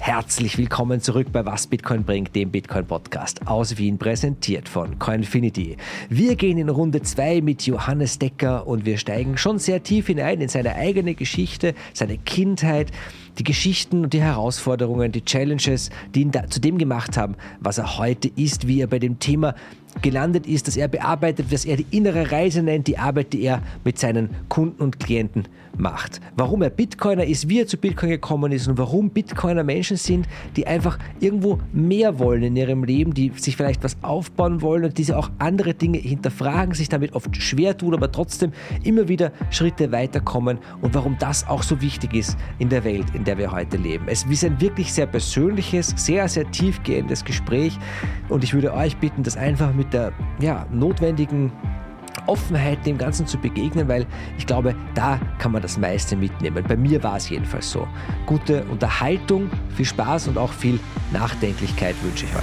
Herzlich willkommen zurück bei Was Bitcoin bringt, dem Bitcoin-Podcast aus Wien, präsentiert von Coinfinity. Wir gehen in Runde 2 mit Johannes Decker und wir steigen schon sehr tief hinein in seine eigene Geschichte, seine Kindheit, die Geschichten und die Herausforderungen, die Challenges, die ihn zu dem gemacht haben, was er heute ist, wie er bei dem Thema gelandet ist, dass er bearbeitet, was er die innere Reise nennt, die Arbeit, die er mit seinen Kunden und Klienten macht. Warum er Bitcoiner ist, wie er zu Bitcoin gekommen ist und warum Bitcoiner Menschen sind, die einfach irgendwo mehr wollen in ihrem Leben, die sich vielleicht was aufbauen wollen und diese auch andere Dinge hinterfragen, sich damit oft schwer tun, aber trotzdem immer wieder Schritte weiterkommen und warum das auch so wichtig ist in der Welt, in der wir heute leben. Es ist ein wirklich sehr persönliches, sehr, sehr tiefgehendes Gespräch und ich würde euch bitten, das einfach mit der notwendigen Offenheit dem Ganzen zu begegnen, weil ich glaube, da kann man das meiste mitnehmen. Bei mir war es jedenfalls so. Gute Unterhaltung, viel Spaß und auch viel Nachdenklichkeit wünsche ich euch.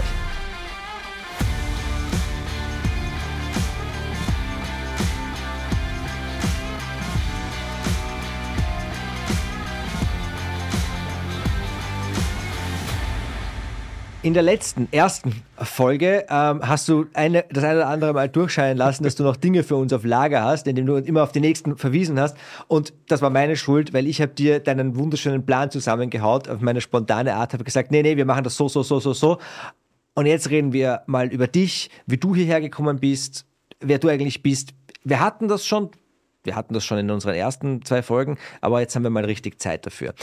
In der ersten Folge hast du das eine oder andere Mal durchscheinen lassen, dass du noch Dinge für uns auf Lager hast, indem du immer auf die nächsten verwiesen hast. Und das war meine Schuld, weil ich habe dir deinen wunderschönen Plan zusammengehaut. Auf meine spontane Art habe ich gesagt, nee, wir machen das so. Und jetzt reden wir mal über dich, wie du hierher gekommen bist, wer du eigentlich bist. Wir hatten das schon in unseren ersten 2 Folgen, aber jetzt haben wir mal richtig Zeit dafür.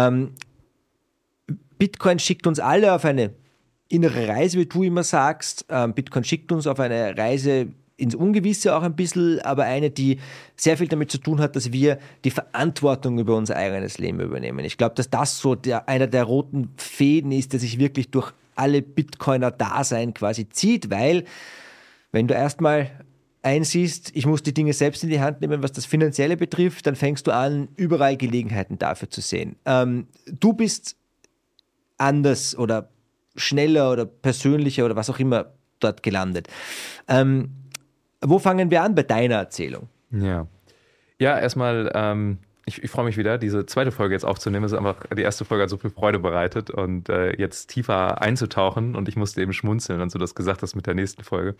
Bitcoin schickt uns alle auf eine innere Reise, wie du immer sagst. Bitcoin schickt uns auf eine Reise ins Ungewisse auch ein bisschen, aber eine, die sehr viel damit zu tun hat, dass wir die Verantwortung über unser eigenes Leben übernehmen. Ich glaube, dass das so einer der roten Fäden ist, der sich wirklich durch alle Bitcoiner-Dasein quasi zieht, weil wenn du erstmal einsiehst, ich muss die Dinge selbst in die Hand nehmen, was das Finanzielle betrifft, dann fängst du an, überall Gelegenheiten dafür zu sehen. Du bist anders oder schneller oder persönlicher oder was auch immer dort gelandet. Wo fangen wir an bei deiner Erzählung? Ja, erstmal, ich freue mich wieder, diese zweite Folge jetzt aufzunehmen. Es ist einfach, die erste Folge hat so viel Freude bereitet und jetzt tiefer einzutauchen und ich musste eben schmunzeln, als du das gesagt hast mit der nächsten Folge.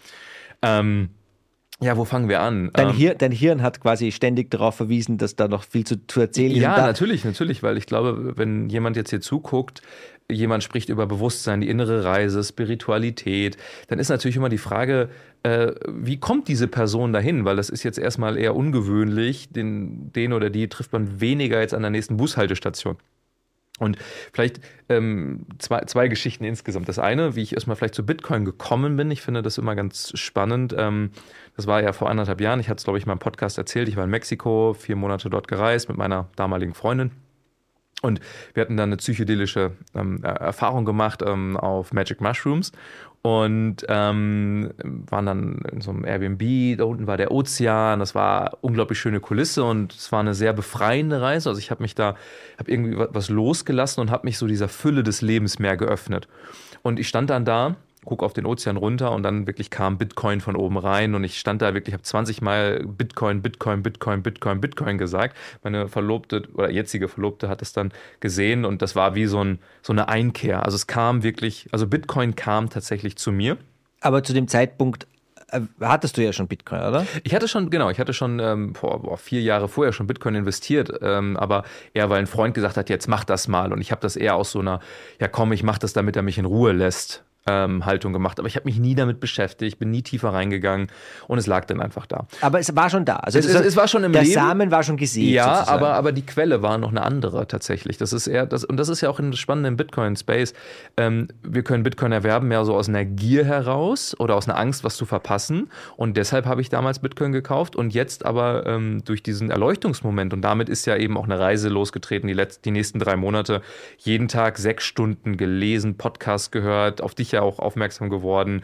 Wo fangen wir an? Dein Hirn hat quasi ständig darauf verwiesen, dass da noch viel zu erzählen ist. Ja, natürlich, weil ich glaube, wenn jemand jetzt hier zuguckt, jemand spricht über Bewusstsein, die innere Reise, Spiritualität, dann ist natürlich immer die Frage, wie kommt diese Person dahin? Weil das ist jetzt erstmal eher ungewöhnlich, den oder die trifft man weniger jetzt an der nächsten Bushaltestation. Und vielleicht zwei Geschichten insgesamt. Das eine, wie ich erstmal vielleicht zu Bitcoin gekommen bin, ich finde das immer ganz spannend. Das war ja vor 1,5 Jahren, ich hatte es, glaube ich, mal im Podcast erzählt, ich war in Mexiko, 4 Monate dort gereist mit meiner damaligen Freundin. Und wir hatten dann eine psychedelische Erfahrung gemacht auf Magic Mushrooms und waren dann in so einem Airbnb, da unten war der Ozean, das war unglaublich schöne Kulisse und es war eine sehr befreiende Reise. Also ich habe irgendwie was losgelassen und habe mich so dieser Fülle des Lebens mehr geöffnet. Und ich stand dann da, guck auf den Ozean runter und dann wirklich kam Bitcoin von oben rein und ich stand da wirklich, habe 20 Mal Bitcoin gesagt. Meine Verlobte oder jetzige Verlobte hat es dann gesehen und das war wie so eine Einkehr. Also Bitcoin kam tatsächlich zu mir. Aber zu dem Zeitpunkt hattest du ja schon Bitcoin, oder? Ich hatte schon 4 Jahre vorher schon Bitcoin investiert, aber eher, weil ein Freund gesagt hat, jetzt mach das mal und ich habe das eher aus so einer, ich mach das, damit er mich in Ruhe lässt, Haltung gemacht. Aber ich habe mich nie damit beschäftigt, bin nie tiefer reingegangen und es lag dann einfach da. Aber es war schon da. Also es war schon im Leben. Der Samen war schon gesät. Ja, sozusagen. aber die Quelle war noch eine andere tatsächlich. Das ist ja auch das Spannende im Bitcoin-Space. Wir können Bitcoin erwerben mehr so aus einer Gier heraus oder aus einer Angst, was zu verpassen. Und deshalb habe ich damals Bitcoin gekauft und jetzt aber durch diesen Erleuchtungsmoment und damit ist ja eben auch eine Reise losgetreten, die nächsten 3 Monate, jeden Tag 6 Stunden gelesen, Podcast gehört, auf dich ja auch aufmerksam geworden,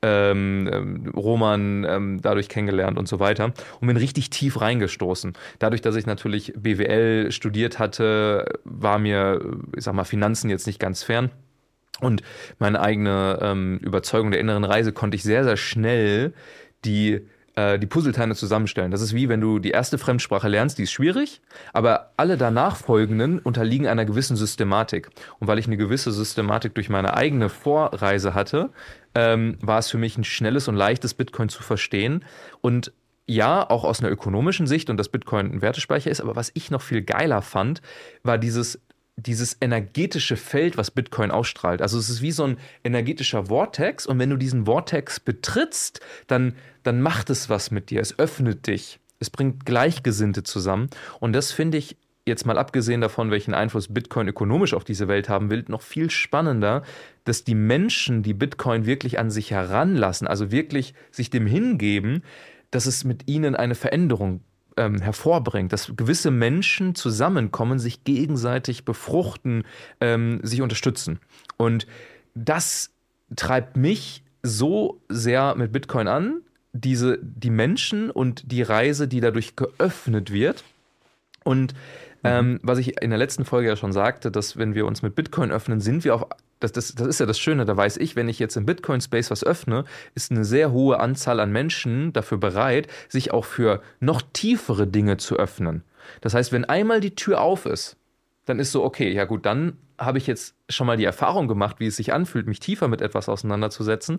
Roman dadurch kennengelernt und so weiter und bin richtig tief reingestoßen. Dadurch, dass ich natürlich BWL studiert hatte, war mir, ich sag mal, Finanzen jetzt nicht ganz fern. Und meine eigene Überzeugung der inneren Reise konnte ich sehr, sehr schnell die die Puzzleteile zusammenstellen. Das ist wie, wenn du die erste Fremdsprache lernst, die ist schwierig, aber alle danach folgenden unterliegen einer gewissen Systematik. Und weil ich eine gewisse Systematik durch meine eigene Vorreise hatte, war es für mich ein schnelles und leichtes, Bitcoin zu verstehen. Und ja, auch aus einer ökonomischen Sicht und dass Bitcoin ein Wertespeicher ist, aber was ich noch viel geiler fand, war dieses energetische Feld, was Bitcoin ausstrahlt. Also es ist wie so ein energetischer Vortex und wenn du diesen Vortex betrittst, dann macht es was mit dir. Es öffnet dich. Es bringt Gleichgesinnte zusammen. Und das finde ich, jetzt mal abgesehen davon, welchen Einfluss Bitcoin ökonomisch auf diese Welt haben will, noch viel spannender, dass die Menschen, die Bitcoin wirklich an sich heranlassen, also wirklich sich dem hingeben, dass es mit ihnen eine Veränderung hervorbringt, dass gewisse Menschen zusammenkommen, sich gegenseitig befruchten, sich unterstützen. Und das treibt mich so sehr mit Bitcoin an, die Menschen und die Reise, die dadurch geöffnet wird. Und was ich in der letzten Folge ja schon sagte, dass wenn wir uns mit Bitcoin öffnen, sind wir auf, das ist ja das Schöne, da weiß ich, wenn ich jetzt im Bitcoin-Space was öffne, ist eine sehr hohe Anzahl an Menschen dafür bereit, sich auch für noch tiefere Dinge zu öffnen. Das heißt, wenn einmal die Tür auf ist, dann ist so, okay, ja gut, dann habe ich jetzt schon mal die Erfahrung gemacht, wie es sich anfühlt, mich tiefer mit etwas auseinanderzusetzen,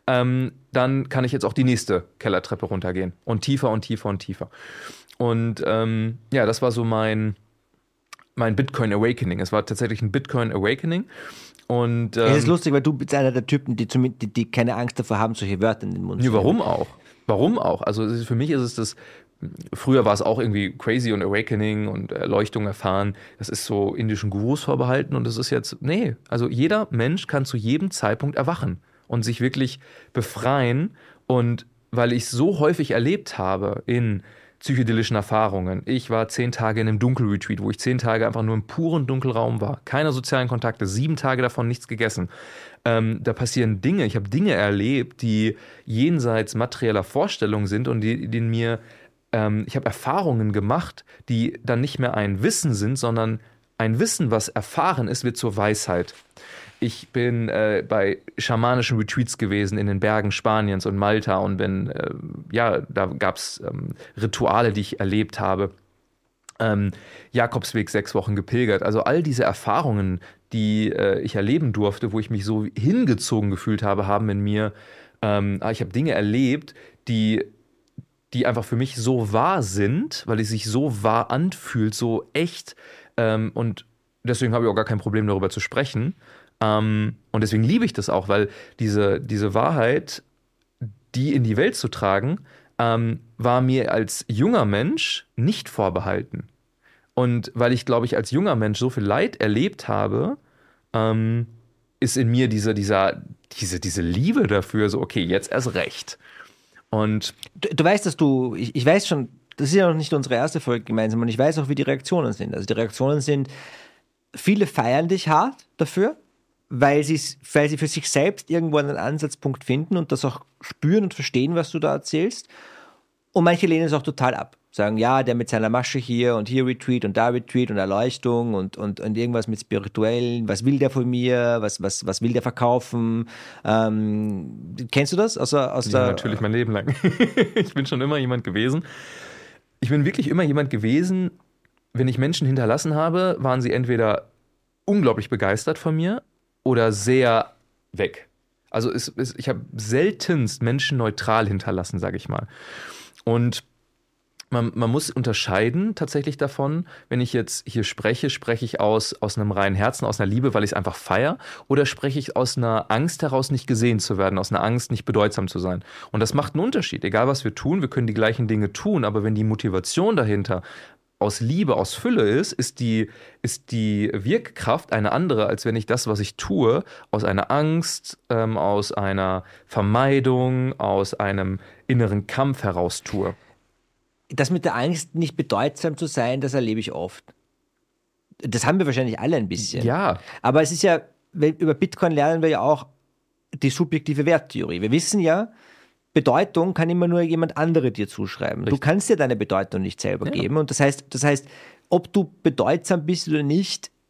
dann kann ich jetzt auch die nächste Kellertreppe runtergehen und tiefer und tiefer und tiefer. Und ja, das war so mein Bitcoin Awakening. Es war tatsächlich ein Bitcoin Awakening. Und, es ist lustig, weil du bist einer der Typen, die keine Angst davor haben, solche Wörter in den Mund zu nehmen. Warum auch? Warum auch? Also für mich ist es das, früher war es auch irgendwie crazy und Awakening und Erleuchtung erfahren. Das ist so indischen Gurus vorbehalten und das ist jetzt, nee, also jeder Mensch kann zu jedem Zeitpunkt erwachen und sich wirklich befreien. Und weil ich es so häufig erlebt habe in psychedelischen Erfahrungen. Ich war 10 Tage in einem Dunkelretreat, wo ich 10 Tage einfach nur im puren Dunkelraum war. Keine sozialen Kontakte, 7 Tage davon nichts gegessen. Da passieren Dinge, ich habe Dinge erlebt, die jenseits materieller Vorstellungen sind und ich habe Erfahrungen gemacht, die dann nicht mehr ein Wissen sind, sondern ein Wissen, was erfahren ist, wird zur Weisheit. Ich bin bei schamanischen Retreats gewesen in den Bergen Spaniens und Malta und da gab es Rituale, die ich erlebt habe. Jakobsweg 6 Wochen gepilgert. Also all diese Erfahrungen, die ich erleben durfte, wo ich mich so hingezogen gefühlt habe, haben in mir, ich habe Dinge erlebt, die einfach für mich so wahr sind, weil es sich so wahr anfühlt, so echt. Und deswegen habe ich auch gar kein Problem, darüber zu sprechen. Und deswegen liebe ich das auch, weil diese Wahrheit, die in die Welt zu tragen, war mir als junger Mensch nicht vorbehalten. Und weil ich, glaube ich, als junger Mensch so viel Leid erlebt habe, ist in mir diese Liebe dafür so, okay, jetzt erst recht. Und du weißt, ich weiß schon, das ist ja noch nicht unsere erste Folge gemeinsam und ich weiß auch, wie die Reaktionen sind. Also die Reaktionen sind, viele feiern dich hart dafür, weil sie für sich selbst irgendwo einen Ansatzpunkt finden und das auch spüren und verstehen, was du da erzählst. Und manche lehnen es auch total ab. Sagen, ja, der mit seiner Masche hier und hier Retreat und da Retreat und Erleuchtung und irgendwas mit Spirituellen. Was will der von mir? Was will der verkaufen? Kennst du das? Natürlich mein Leben lang. Ich bin schon immer jemand gewesen. Ich bin wirklich immer jemand gewesen, wenn ich Menschen hinterlassen habe, waren sie entweder unglaublich begeistert von mir oder sehr weg. Also ich habe seltenst Menschen neutral hinterlassen, sage ich mal. Und man muss unterscheiden tatsächlich davon, wenn ich jetzt hier spreche ich aus einem reinen Herzen, aus einer Liebe, weil ich es einfach feiere, oder spreche ich aus einer Angst heraus, nicht gesehen zu werden, aus einer Angst, nicht bedeutsam zu sein. Und das macht einen Unterschied. Egal, was wir tun, wir können die gleichen Dinge tun, aber wenn die Motivation dahinter aus Liebe, aus Fülle ist die Wirkkraft eine andere, als wenn ich das, was ich tue, aus einer Angst, aus einer Vermeidung, aus einem inneren Kampf heraus tue. Das mit der Angst, nicht bedeutsam zu sein, das erlebe ich oft. Das haben wir wahrscheinlich alle ein bisschen. Ja. Aber es ist ja, über Bitcoin lernen wir ja auch die subjektive Werttheorie. Wir wissen ja, Bedeutung kann immer nur jemand andere dir zuschreiben. Richtig. Du kannst dir deine Bedeutung nicht selber geben. Und das heißt, ob du bedeutsam bist oder nicht,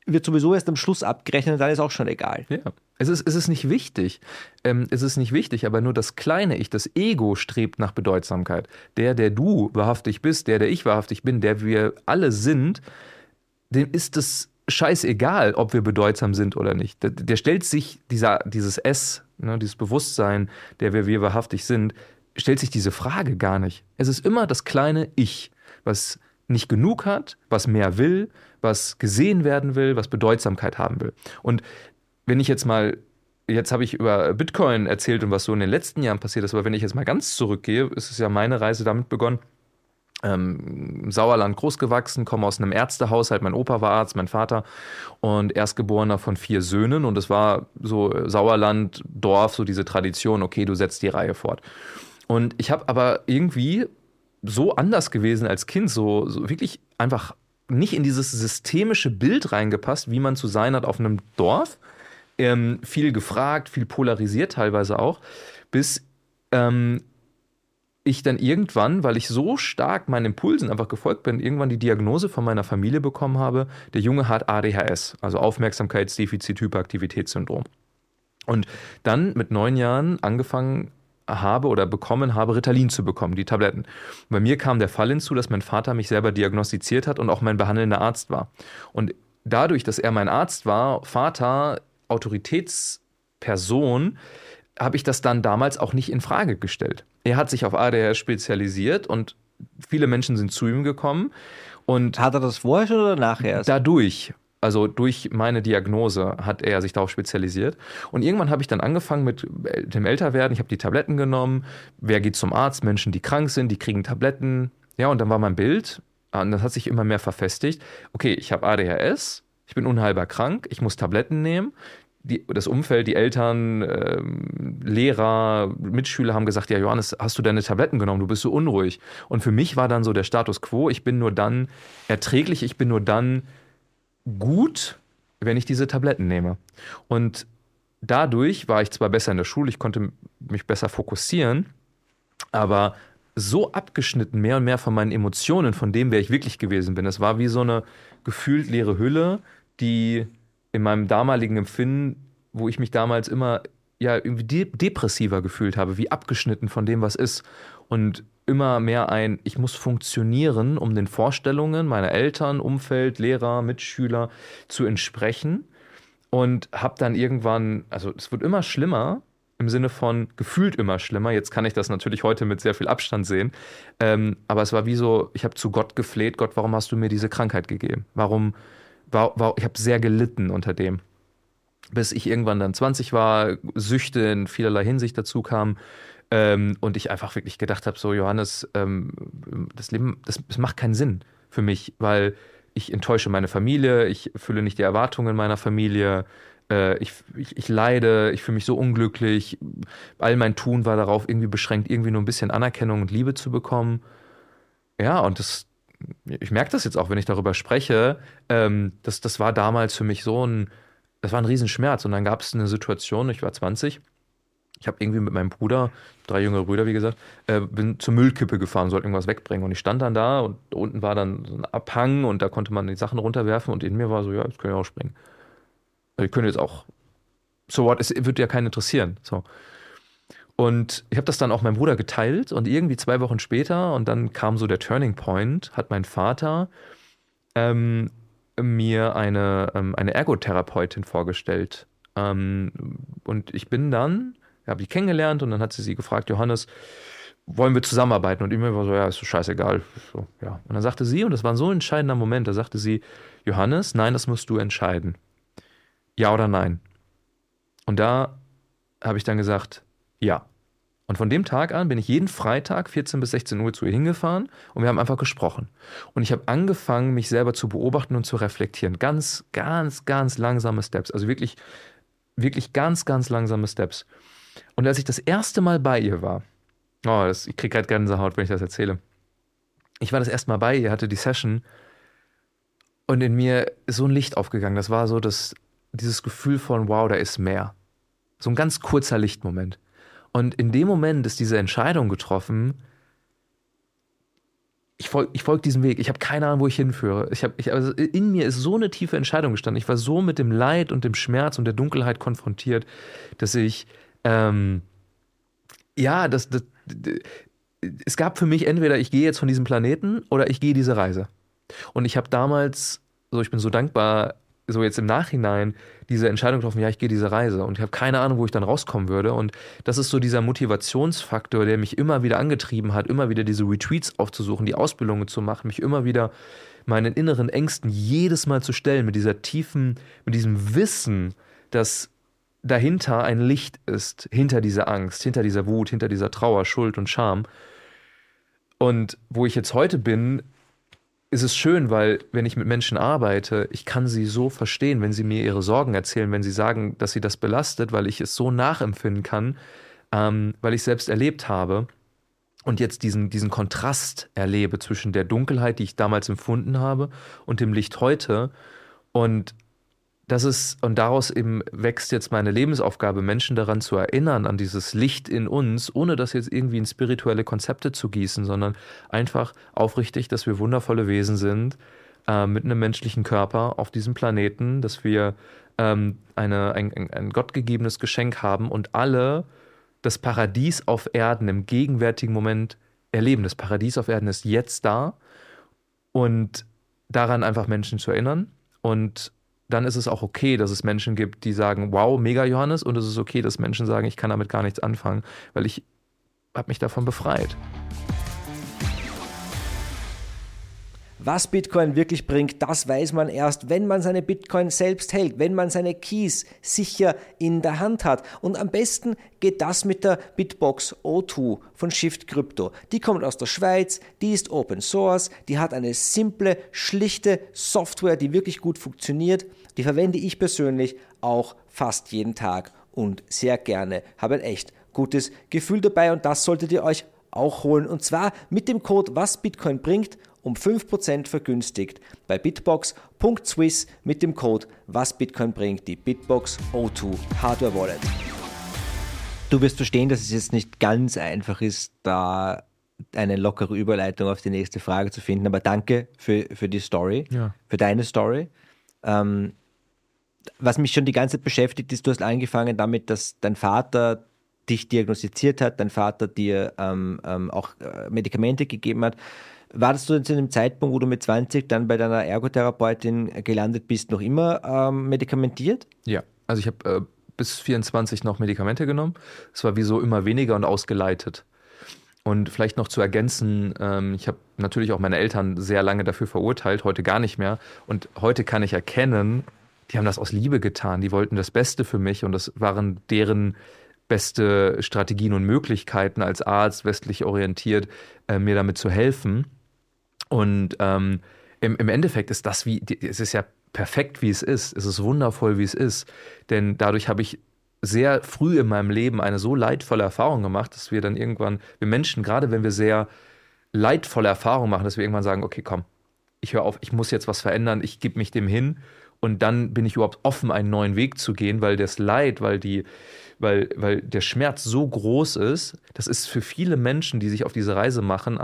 wird sowieso erst am Schluss abgerechnet, dann ist auch schon egal. Ja. Es ist nicht wichtig. Es ist nicht wichtig, aber nur das kleine Ich, das Ego strebt nach Bedeutsamkeit. Der du wahrhaftig bist, der ich wahrhaftig bin, der wir alle sind, dem ist es scheißegal, ob wir bedeutsam sind oder nicht. Der stellt sich dieses S, ne, dieses Bewusstsein, der wir wahrhaftig sind, stellt sich diese Frage gar nicht. Es ist immer das kleine Ich, was nicht genug hat, was mehr will, was gesehen werden will, was Bedeutsamkeit haben will. Und wenn ich jetzt habe ich über Bitcoin erzählt und was so in den letzten Jahren passiert ist, aber wenn ich jetzt mal ganz zurückgehe, ist es ja meine Reise damit begonnen, im Sauerland groß gewachsen, komme aus einem Ärztehaushalt, mein Opa war Arzt, mein Vater und Erstgeborener von 4 Söhnen und es war so Sauerland, Dorf, so diese Tradition, okay, du setzt die Reihe fort. Und ich habe aber irgendwie so anders gewesen als Kind, so wirklich einfach nicht in dieses systemische Bild reingepasst, wie man zu sein hat auf einem Dorf. Viel gefragt, viel polarisiert teilweise auch, bis ich dann irgendwann, weil ich so stark meinen Impulsen einfach gefolgt bin, irgendwann die Diagnose von meiner Familie bekommen habe, der Junge hat ADHS, also Aufmerksamkeitsdefizit-Hyperaktivitätssyndrom. Und dann mit 9 Jahren angefangen bekommen habe, Ritalin zu bekommen, die Tabletten. Bei mir kam der Fall hinzu, dass mein Vater mich selber diagnostiziert hat und auch mein behandelnder Arzt war. Und dadurch, dass er mein Arzt war, Vater, Autoritätsperson, habe ich das dann damals auch nicht in Frage gestellt. Er hat sich auf ADHS spezialisiert und viele Menschen sind zu ihm gekommen. Und hat er das vorher schon oder nachher erst? Dadurch, also durch meine Diagnose, hat er sich darauf spezialisiert. Und irgendwann habe ich dann angefangen mit dem Älterwerden. Ich habe die Tabletten genommen. Wer geht zum Arzt? Menschen, die krank sind, die kriegen Tabletten. Ja, und dann war mein Bild, und das hat sich immer mehr verfestigt. Okay, ich habe ADHS, ich bin unheilbar krank, ich muss Tabletten nehmen. Das Umfeld, die Eltern, Lehrer, Mitschüler haben gesagt, ja Johannes, hast du deine Tabletten genommen, du bist so unruhig. Und für mich war dann so der Status quo, ich bin nur dann erträglich, ich bin nur dann gut, wenn ich diese Tabletten nehme. Und dadurch war ich zwar besser in der Schule, ich konnte mich besser fokussieren, aber so abgeschnitten mehr und mehr von meinen Emotionen, von dem, wer ich wirklich gewesen bin. Es war wie so eine gefühlt leere Hülle, die in meinem damaligen Empfinden, wo ich mich damals immer ja irgendwie depressiver gefühlt habe, wie abgeschnitten von dem, was ist. Und immer mehr ich muss funktionieren, um den Vorstellungen meiner Eltern, Umfeld, Lehrer, Mitschüler zu entsprechen. Und habe dann irgendwann, also es wird immer schlimmer, im Sinne von gefühlt immer schlimmer. Jetzt kann ich das natürlich heute mit sehr viel Abstand sehen. Aber es war wie so, ich habe zu Gott gefleht, Gott, warum hast du mir diese Krankheit gegeben? Ich habe sehr gelitten unter dem. Bis ich irgendwann dann 20 war, Süchte in vielerlei Hinsicht dazu kamen und ich einfach wirklich gedacht habe, so Johannes, das Leben, das macht keinen Sinn für mich, weil ich enttäusche meine Familie, ich erfülle nicht die Erwartungen meiner Familie, ich leide, ich fühle mich so unglücklich, all mein Tun war darauf irgendwie beschränkt, irgendwie nur ein bisschen Anerkennung und Liebe zu bekommen. Ja, und ich merke das jetzt auch, wenn ich darüber spreche, das war damals für mich das war ein Riesenschmerz. Und dann gab es eine Situation, ich war 20, ich habe irgendwie mit meinem Bruder, 3 jüngere Brüder, wie gesagt, bin zur Müllkippe gefahren, sollte irgendwas wegbringen. Und ich stand dann da und unten war dann so ein Abhang und da konnte man die Sachen runterwerfen und in mir war so, ja, jetzt können wir auch springen. Ich könnte jetzt auch, so what, es wird ja keinen interessieren. So. Und ich habe das dann auch meinem Bruder geteilt und irgendwie 2 Wochen später und dann kam so der Turning Point, hat mein Vater mir eine Ergotherapeutin vorgestellt. Und ich bin dann, habe die kennengelernt und dann hat sie gefragt, Johannes, wollen wir zusammenarbeiten? Und ich mir war so, ja, ist so scheißegal. So, ja. Und dann sagte sie, und das war so ein entscheidender Moment, da sagte sie, Johannes, nein, das musst du entscheiden. Ja oder nein? Und da habe ich dann gesagt, ja. Und von dem Tag an bin ich jeden Freitag 14 bis 16 Uhr zu ihr hingefahren und wir haben einfach gesprochen. Und ich habe angefangen, mich selber zu beobachten und zu reflektieren. Ganz, ganz, ganz langsame Steps. Also wirklich, wirklich ganz, ganz langsame Steps. Und als ich das erste Mal bei ihr war, ich kriege gerade Gänsehaut, wenn ich das erzähle. Ich war das erste Mal bei ihr, hatte die Session und in mir ist so ein Licht aufgegangen. Das war so dieses Gefühl von, wow, da ist mehr. So ein ganz kurzer Lichtmoment. Und in dem Moment ist diese Entscheidung getroffen, ich folge diesem Weg. Ich habe keine Ahnung, wo ich hinführe. Also in mir ist so eine tiefe Entscheidung gestanden. Ich war so mit dem Leid und dem Schmerz und der Dunkelheit konfrontiert, dass ich, es gab für mich entweder, ich gehe jetzt von diesem Planeten oder ich gehe diese Reise. Und ich habe damals, ich bin so dankbar, so jetzt im Nachhinein diese Entscheidung getroffen, ja, ich gehe diese Reise und ich habe keine Ahnung, wo ich dann rauskommen würde, und das ist so dieser Motivationsfaktor, der mich immer wieder angetrieben hat, immer wieder diese Retreats aufzusuchen, die Ausbildungen zu machen, mich immer wieder meinen inneren Ängsten jedes Mal zu stellen, mit diesem Wissen, dass dahinter ein Licht ist, hinter dieser Angst, hinter dieser Wut, hinter dieser Trauer, Schuld und Scham. Und wo ich jetzt heute bin, ist es schön, weil wenn ich mit Menschen arbeite, ich kann sie so verstehen, wenn sie mir ihre Sorgen erzählen, wenn sie sagen, dass sie das belastet, weil ich es so nachempfinden kann, weil ich selbst erlebt habe und jetzt diesen Kontrast erlebe zwischen der Dunkelheit, die ich damals empfunden habe, und dem Licht heute. Und daraus eben wächst jetzt meine Lebensaufgabe, Menschen daran zu erinnern, an dieses Licht in uns, ohne das jetzt irgendwie in spirituelle Konzepte zu gießen, sondern einfach aufrichtig, dass wir wundervolle Wesen sind, mit einem menschlichen Körper auf diesem Planeten, dass wir ein gottgegebenes Geschenk haben und alle das Paradies auf Erden im gegenwärtigen Moment erleben. Das Paradies auf Erden ist jetzt da, und daran einfach Menschen zu erinnern. Und dann ist es auch okay, dass es Menschen gibt, die sagen, wow, mega Johannes, und es ist okay, dass Menschen sagen, ich kann damit gar nichts anfangen, weil ich habe mich davon befreit. Was Bitcoin wirklich bringt, das weiß man erst, wenn man seine Bitcoin selbst hält, wenn man seine Keys sicher in der Hand hat. Und am besten geht das mit der Bitbox O2 von Shift Crypto. Die kommt aus der Schweiz, die ist Open Source, die hat eine simple, schlichte Software, die wirklich gut funktioniert. Die verwende ich persönlich auch fast jeden Tag und sehr gerne. Habe ein echt gutes Gefühl dabei, und das solltet ihr euch auch holen. Und zwar mit dem Code Was Bitcoin bringt, um 5% vergünstigt bei bitbox.swiss mit dem Code Was Bitcoin bringt, die Bitbox O2 Hardware Wallet. Du wirst verstehen, dass es jetzt nicht ganz einfach ist, da eine lockere Überleitung auf die nächste Frage zu finden, aber danke für die Story, für deine Story. Was mich schon die ganze Zeit beschäftigt ist, du hast angefangen damit, dass dein Vater dich diagnostiziert hat, dein Vater dir auch Medikamente gegeben hat. Warst du zu dem Zeitpunkt, wo du mit 20 dann bei deiner Ergotherapeutin gelandet bist, noch immer medikamentiert? Ja, also ich habe bis 24 noch Medikamente genommen. Es war wie so immer weniger und ausgeleitet. Und vielleicht noch zu ergänzen, ich habe natürlich auch meine Eltern sehr lange dafür verurteilt, heute gar nicht mehr. Und heute kann ich erkennen, die haben das aus Liebe getan. Die wollten das Beste für mich, und das waren deren beste Strategien und Möglichkeiten als Arzt, westlich orientiert, mir damit zu helfen. Und im Endeffekt ist es ist ja perfekt, wie es ist. Es ist wundervoll, wie es ist. Denn dadurch habe ich sehr früh in meinem Leben eine so leidvolle Erfahrung gemacht, dass wir dann irgendwann, wir Menschen, gerade wenn wir sehr leidvolle Erfahrungen machen, dass wir irgendwann sagen, okay, komm, ich höre auf, ich muss jetzt was verändern, ich gebe mich dem hin, und dann bin ich überhaupt offen, einen neuen Weg zu gehen, weil das Leid, weil der Schmerz so groß ist. Das ist für viele Menschen, die sich auf diese Reise machen,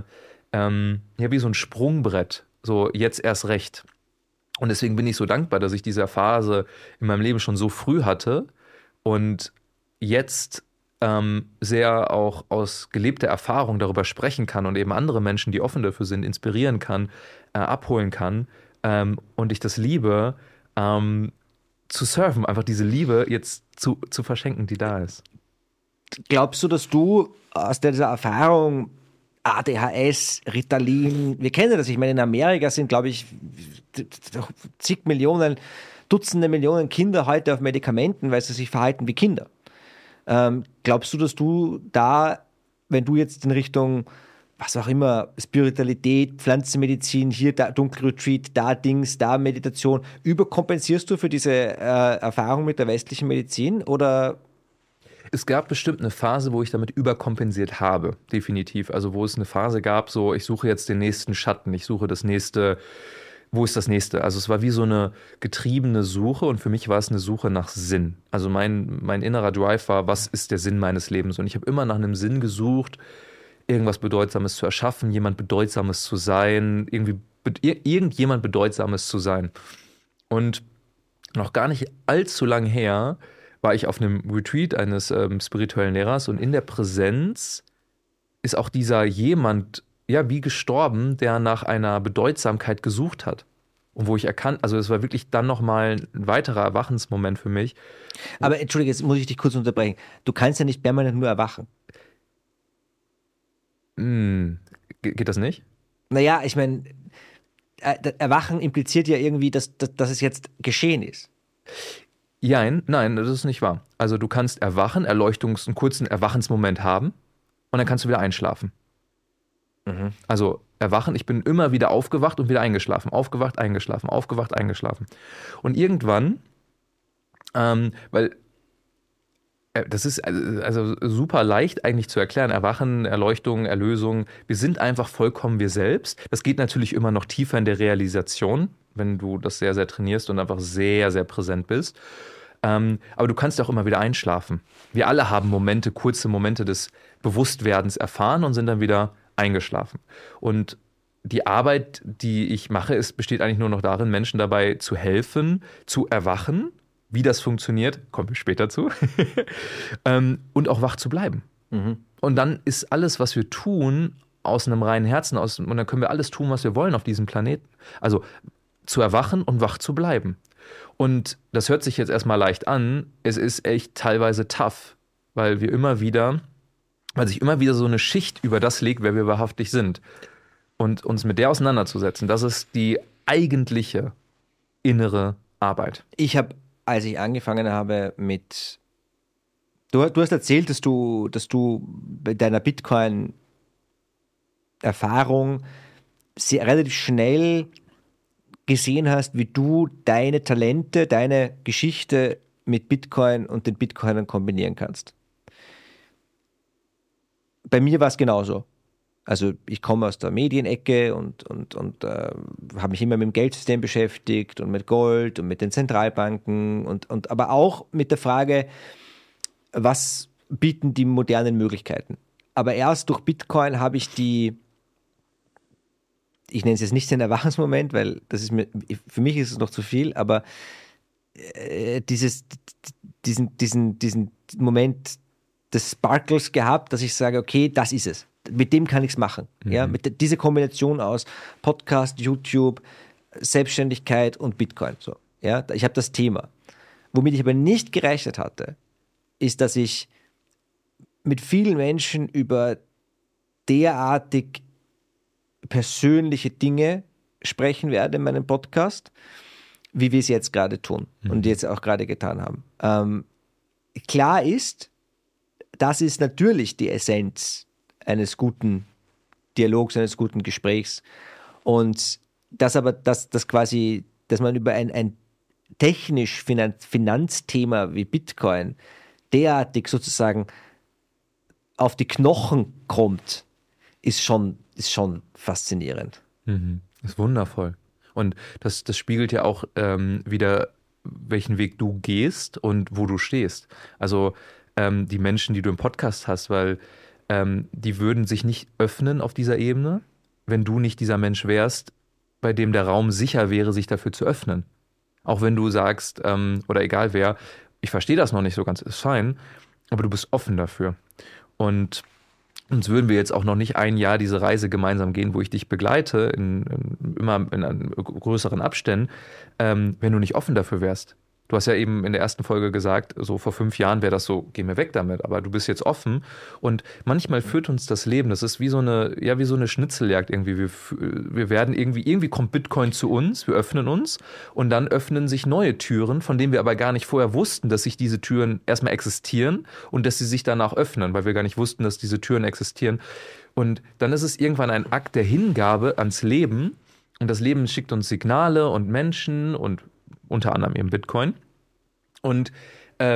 wie so ein Sprungbrett, so jetzt erst recht. Und deswegen bin ich so dankbar, dass ich diese Phase in meinem Leben schon so früh hatte und jetzt sehr auch aus gelebter Erfahrung darüber sprechen kann und eben andere Menschen, die offen dafür sind, inspirieren kann, abholen kann, und ich das liebe, zu surfen, einfach diese Liebe jetzt zu verschenken, die da ist. Glaubst du, dass du aus dieser Erfahrung ADHS, Ritalin, wir kennen das, ich meine, in Amerika sind, glaube ich, zig Millionen, Dutzende Millionen Kinder heute auf Medikamenten, weil sie sich verhalten wie Kinder. Glaubst du, dass du da, wenn du jetzt in Richtung, was auch immer, Spiritualität, Pflanzenmedizin, hier da Dunkelretreat, da Dings, da Meditation, überkompensierst du für diese Erfahrung mit der westlichen Medizin, oder? Es gab bestimmt eine Phase, wo ich damit überkompensiert habe, definitiv. Also wo es eine Phase gab, so ich suche jetzt den nächsten Schatten, ich suche das nächste, wo ist das nächste? Also es war wie so eine getriebene Suche, und für mich war es eine Suche nach Sinn. Also mein innerer Drive war, was ist der Sinn meines Lebens? Und ich habe immer nach einem Sinn gesucht, irgendwas Bedeutsames zu erschaffen, jemand Bedeutsames zu sein, irgendjemand Bedeutsames zu sein. Und noch gar nicht allzu lang her war ich auf einem Retreat eines spirituellen Lehrers und in der Präsenz ist auch dieser jemand, ja, wie gestorben, der nach einer Bedeutsamkeit gesucht hat. Und wo ich also es war wirklich dann nochmal ein weiterer Erwachensmoment für mich. Aber entschuldige, jetzt muss ich dich kurz unterbrechen. Du kannst ja nicht permanent nur erwachen. Geht das nicht? Naja, ich meine, Erwachen impliziert ja irgendwie, dass es jetzt geschehen ist. Nein, das ist nicht wahr. Also du kannst erwachen, einen kurzen Erwachensmoment haben und dann kannst du wieder einschlafen. Mhm. Also erwachen, ich bin immer wieder aufgewacht und wieder eingeschlafen. Aufgewacht, eingeschlafen, aufgewacht, eingeschlafen. Und irgendwann, weil das ist also super leicht eigentlich zu erklären. Erwachen, Erleuchtung, Erlösung. Wir sind einfach vollkommen wir selbst. Das geht natürlich immer noch tiefer in der Realisation, wenn du das sehr, sehr trainierst und einfach sehr, sehr präsent bist. Aber du kannst auch immer wieder einschlafen. Wir alle haben kurze Momente des Bewusstwerdens erfahren und sind dann wieder eingeschlafen. Und die Arbeit, die ich mache, besteht eigentlich nur noch darin, Menschen dabei zu helfen, zu erwachen. Wie das funktioniert, kommen wir später zu. Und auch wach zu bleiben. Mhm. Und dann ist alles, was wir tun, aus einem reinen Herzen, und dann können wir alles tun, was wir wollen auf diesem Planeten. Also zu erwachen und wach zu bleiben. Und das hört sich jetzt erstmal leicht an. Es ist echt teilweise tough, weil sich immer wieder so eine Schicht über das legt, wer wir wahrhaftig sind. Und uns mit der auseinanderzusetzen, das ist die eigentliche innere Arbeit. Als ich angefangen habe mit, du hast erzählt, dass du bei deiner Bitcoin-Erfahrung relativ schnell gesehen hast, wie du deine Talente, deine Geschichte mit Bitcoin und den Bitcoinern kombinieren kannst. Bei mir war es genauso. Also ich komme aus der Medienecke und habe mich immer mit dem Geldsystem beschäftigt und mit Gold und mit den Zentralbanken und aber auch mit der Frage, was bieten die modernen Möglichkeiten. Aber erst durch Bitcoin habe ich ich nenne es jetzt nicht den Erwachensmoment, weil für mich ist es noch zu viel, aber diesen Moment des Sparkles gehabt, dass ich sage, okay, das ist es. Mit dem kann ich es machen. Mhm. Ja? Diese Kombination aus Podcast, YouTube, Selbstständigkeit und Bitcoin. So, ja? Ich habe das Thema. Womit ich aber nicht gerechnet hatte, ist, dass ich mit vielen Menschen über derartig persönliche Dinge sprechen werde in meinem Podcast, wie wir es jetzt gerade tun und jetzt auch gerade getan haben. Klar ist, das ist natürlich die Essenz eines guten Dialogs, eines guten Gesprächs. Und dass man über ein technisch Finanzthema wie Bitcoin derartig sozusagen auf die Knochen kommt, ist schon faszinierend. Mhm. Das ist wundervoll. Und das spiegelt ja auch wieder, welchen Weg du gehst und wo du stehst. Also die Menschen, die du im Podcast hast, weil die würden sich nicht öffnen auf dieser Ebene, wenn du nicht dieser Mensch wärst, bei dem der Raum sicher wäre, sich dafür zu öffnen. Auch wenn du sagst, oder egal wer, ich verstehe das noch nicht so ganz, ist fein, aber du bist offen dafür. Und sonst würden wir jetzt auch noch nicht ein Jahr diese Reise gemeinsam gehen, wo ich dich begleite, immer in größeren Abständen, wenn du nicht offen dafür wärst. Du hast ja eben in der ersten Folge gesagt, so vor 5 Jahren wäre das so, geh mir weg damit, aber du bist jetzt offen und manchmal führt uns das Leben, das ist wie so eine Schnitzeljagd irgendwie. Wir werden irgendwie kommt Bitcoin zu uns, wir öffnen uns und dann öffnen sich neue Türen, von denen wir aber gar nicht vorher wussten, dass sich diese Türen erstmal existieren und dass sie sich danach öffnen, weil wir gar nicht wussten, dass diese Türen existieren. Und dann ist es irgendwann ein Akt der Hingabe ans Leben und das Leben schickt uns Signale und Menschen und unter anderem eben Bitcoin. Und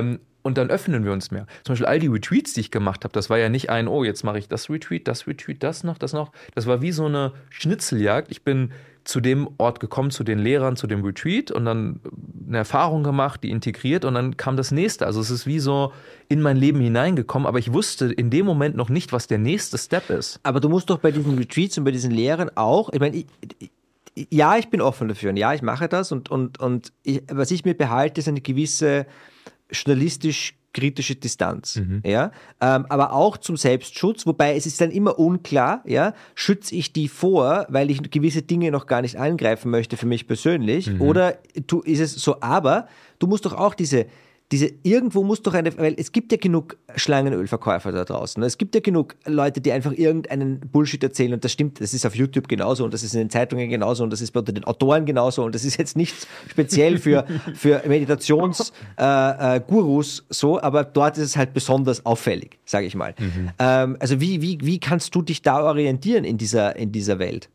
Und dann öffnen wir uns mehr. Zum Beispiel all die Retreats, die ich gemacht habe, das war ja nicht ein, oh, jetzt mache ich das Retreat, das noch. Das war wie so eine Schnitzeljagd. Ich bin zu dem Ort gekommen, zu den Lehrern, zu dem Retreat und dann eine Erfahrung gemacht, die integriert und dann kam das nächste. Also es ist wie so in mein Leben hineingekommen, aber ich wusste in dem Moment noch nicht, was der nächste Step ist. Aber du musst doch bei diesen Retreats und bei diesen Lehrern auch, ich meine, ja, ich bin offen dafür und ja, ich mache das was ich mir behalte, ist eine gewisse journalistisch-kritische Distanz. Ja? Aber auch zum Selbstschutz, wobei es ist dann immer unklar, ja, schütze ich die vor, weil ich gewisse Dinge noch gar nicht angreifen möchte für mich persönlich oder ist es so, aber du musst doch auch irgendwo muss doch weil es gibt ja genug Schlangenölverkäufer da draußen. Es gibt ja genug Leute, die einfach irgendeinen Bullshit erzählen und das stimmt, das ist auf YouTube genauso und das ist in den Zeitungen genauso und das ist unter den Autoren genauso und das ist jetzt nichts speziell für Meditationsgurus so, aber dort ist es halt besonders auffällig, sage ich mal. Also wie kannst du dich da orientieren in dieser Welt?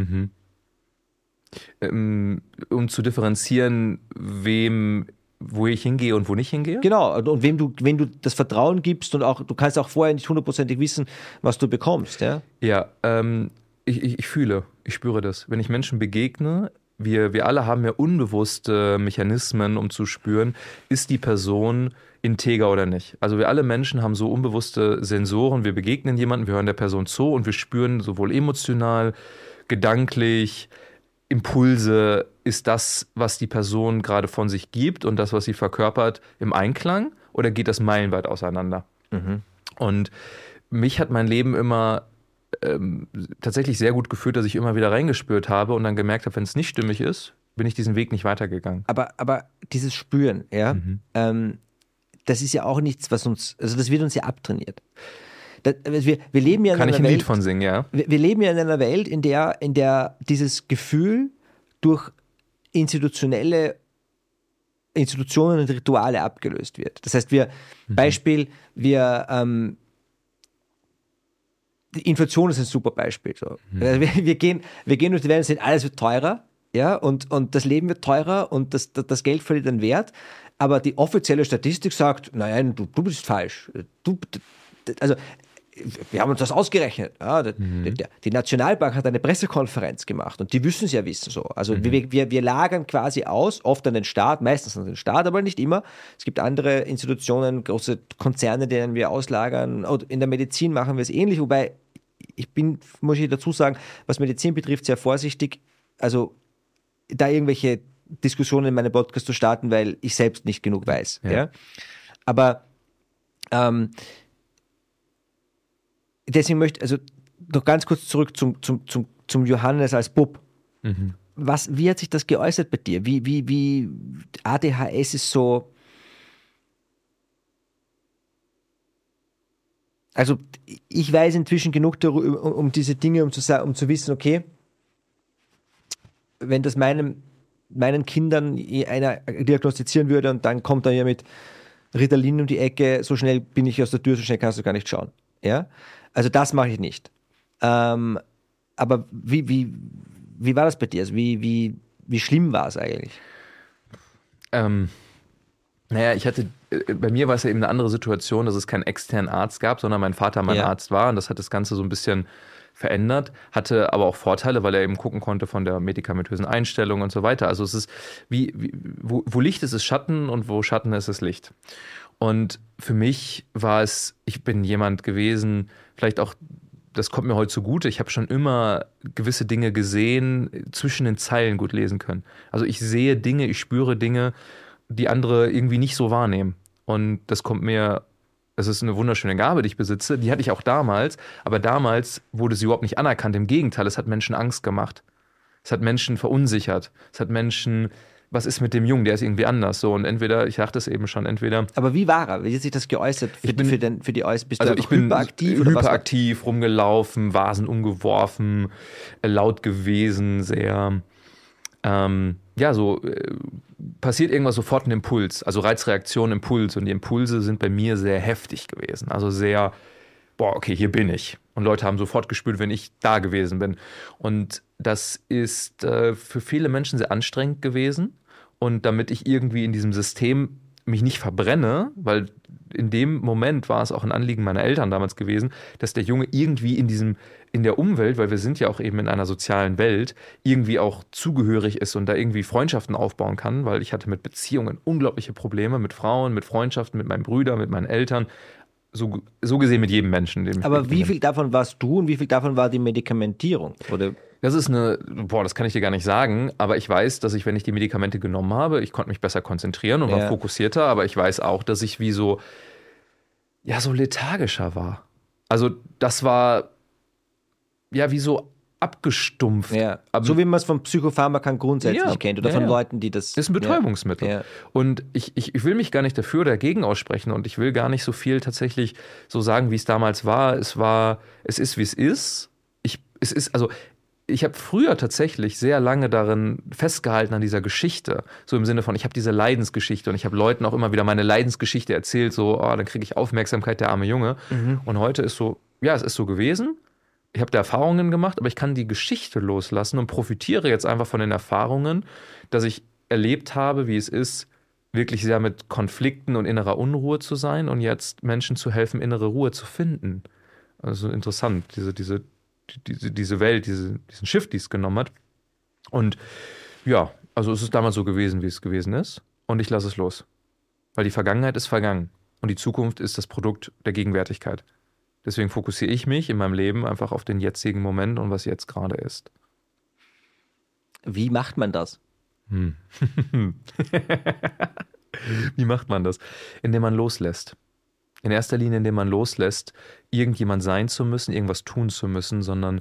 Um zu differenzieren, wo ich hingehe und wo nicht hingehe? Genau, und wenn du das Vertrauen gibst und auch, du kannst auch vorher nicht hundertprozentig wissen, was du bekommst, ja? Ja, ich spüre das. Wenn ich Menschen begegne, wir alle haben ja unbewusste Mechanismen, um zu spüren, ist die Person integer oder nicht. Also wir alle Menschen haben so unbewusste Sensoren, wir begegnen jemanden, wir hören der Person zu und wir spüren sowohl emotional, gedanklich, Impulse, ist das, was die Person gerade von sich gibt und das, was sie verkörpert, im Einklang oder geht das meilenweit auseinander? Und mich hat mein Leben immer tatsächlich sehr gut gefühlt, dass ich immer wieder reingespürt habe und dann gemerkt habe, wenn es nicht stimmig ist, bin ich diesen Weg nicht weitergegangen. Aber dieses Spüren, ja, das ist ja auch nichts, das wird uns ja abtrainiert. Wir leben ja in Kann einer ich ein Welt, Lied von singen, ja? Wir leben ja in einer Welt, in der dieses Gefühl durch Institutionen und Rituale abgelöst wird. Das heißt, Beispiel, die Inflation ist ein super Beispiel. So. Also wir gehen durch die Welt und sehen, alles wird teurer, ja, und das Leben wird teurer und das Geld verliert an Wert, aber die offizielle Statistik sagt, nein, du bist falsch. Also wir haben uns das ausgerechnet. Ja, die Nationalbank hat eine Pressekonferenz gemacht und die müssen es ja wissen. So. Also wir lagern quasi aus, oft an den Staat, meistens an den Staat, aber nicht immer. Es gibt andere Institutionen, große Konzerne, denen wir auslagern. Und in der Medizin machen wir es ähnlich, wobei muss ich dazu sagen, was Medizin betrifft, sehr vorsichtig. Also da irgendwelche Diskussionen in meinem Podcast zu starten, weil ich selbst nicht genug weiß. Ja? Aber deswegen also noch ganz kurz zurück zum Johannes als Bub. Wie hat sich das geäußert bei dir? Wie ADHS ist so. Also ich weiß inzwischen genug darüber, um diese Dinge, um zu wissen, okay, wenn das meinen Kindern einer diagnostizieren würde und dann kommt er ja mit Ritalin um die Ecke, so schnell bin ich aus der Tür, so schnell kannst du gar nicht schauen. Ja? Also das mache ich nicht. Aber wie war das bei dir? Also wie schlimm war es eigentlich? Naja, bei mir war es ja eben eine andere Situation, dass es keinen externen Arzt gab, sondern mein Vater mein Arzt war und das hat das Ganze so ein bisschen verändert, hatte aber auch Vorteile, weil er eben gucken konnte von der medikamentösen Einstellung und so weiter. Also es ist wo Licht ist, ist Schatten und wo Schatten ist, ist Licht. Und für mich war es, ich bin jemand gewesen, vielleicht auch, das kommt mir heute zugute, ich habe schon immer gewisse Dinge gesehen, zwischen den Zeilen gut lesen können. Also ich sehe Dinge, ich spüre Dinge, die andere irgendwie nicht so wahrnehmen. Und das ist eine wunderschöne Gabe, die ich besitze, die hatte ich auch damals, aber damals wurde sie überhaupt nicht anerkannt. Im Gegenteil, es hat Menschen Angst gemacht. Es hat Menschen verunsichert. Es hat Menschen, was ist mit dem Jungen, der ist irgendwie anders. So, und entweder, ich dachte es eben schon, Aber wie war er? Wie hat sich das geäußert für die Äußerung? Bist du ich bin hyperaktiv? Hyperaktiv, rumgelaufen, Vasen umgeworfen, laut gewesen, sehr, passiert irgendwas sofort ein Impuls, also Reizreaktion, Impuls. Und die Impulse sind bei mir sehr heftig gewesen. Also sehr, okay, hier bin ich. Und Leute haben sofort gespürt, wenn ich da gewesen bin. Und das ist für viele Menschen sehr anstrengend gewesen. Und damit ich irgendwie in diesem System mich nicht verbrenne, weil in dem Moment war es auch ein Anliegen meiner Eltern damals gewesen, dass der Junge irgendwie in der Umwelt, weil wir sind ja auch eben in einer sozialen Welt, irgendwie auch zugehörig ist und da irgendwie Freundschaften aufbauen kann, weil ich hatte mit Beziehungen unglaubliche Probleme, mit Frauen, mit Freundschaften, mit meinen Brüdern, mit meinen Eltern, so gesehen mit jedem Menschen. Dem Aber wie viel davon warst du und wie viel davon war die Medikamentierung? Oder? Das ist das kann ich dir gar nicht sagen, aber ich weiß, dass ich, wenn ich die Medikamente genommen habe, ich konnte mich besser konzentrieren und war fokussierter, aber ich weiß auch, dass ich so lethargischer war. Also das war wie so abgestumpft. Ja. So wie man es von Psychopharmakern grundsätzlich kennt oder von Leuten, die das... Ist ein Betäubungsmittel. Ja. Und ich will mich gar nicht dafür oder dagegen aussprechen und ich will gar nicht so viel tatsächlich so sagen, wie es damals war. Es ist, wie es ist. Ich habe früher tatsächlich sehr lange darin festgehalten an dieser Geschichte. So im Sinne von, ich habe diese Leidensgeschichte und ich habe Leuten auch immer wieder meine Leidensgeschichte erzählt, so, dann kriege ich Aufmerksamkeit, der arme Junge. Und heute ist so, es ist so gewesen. Ich habe da Erfahrungen gemacht, aber ich kann die Geschichte loslassen und profitiere jetzt einfach von den Erfahrungen, dass ich erlebt habe, wie es ist, wirklich sehr mit Konflikten und innerer Unruhe zu sein und jetzt Menschen zu helfen, innere Ruhe zu finden. Also interessant, diese Welt, diesen Shift, die es genommen hat. Und also es ist damals so gewesen, wie es gewesen ist. Und ich lasse es los. Weil die Vergangenheit ist vergangen. Und die Zukunft ist das Produkt der Gegenwärtigkeit. Deswegen fokussiere ich mich in meinem Leben einfach auf den jetzigen Moment und was jetzt gerade ist. Wie macht man das? Wie macht man das? Indem man loslässt. In erster Linie, indem man loslässt, irgendjemand sein zu müssen, irgendwas tun zu müssen, sondern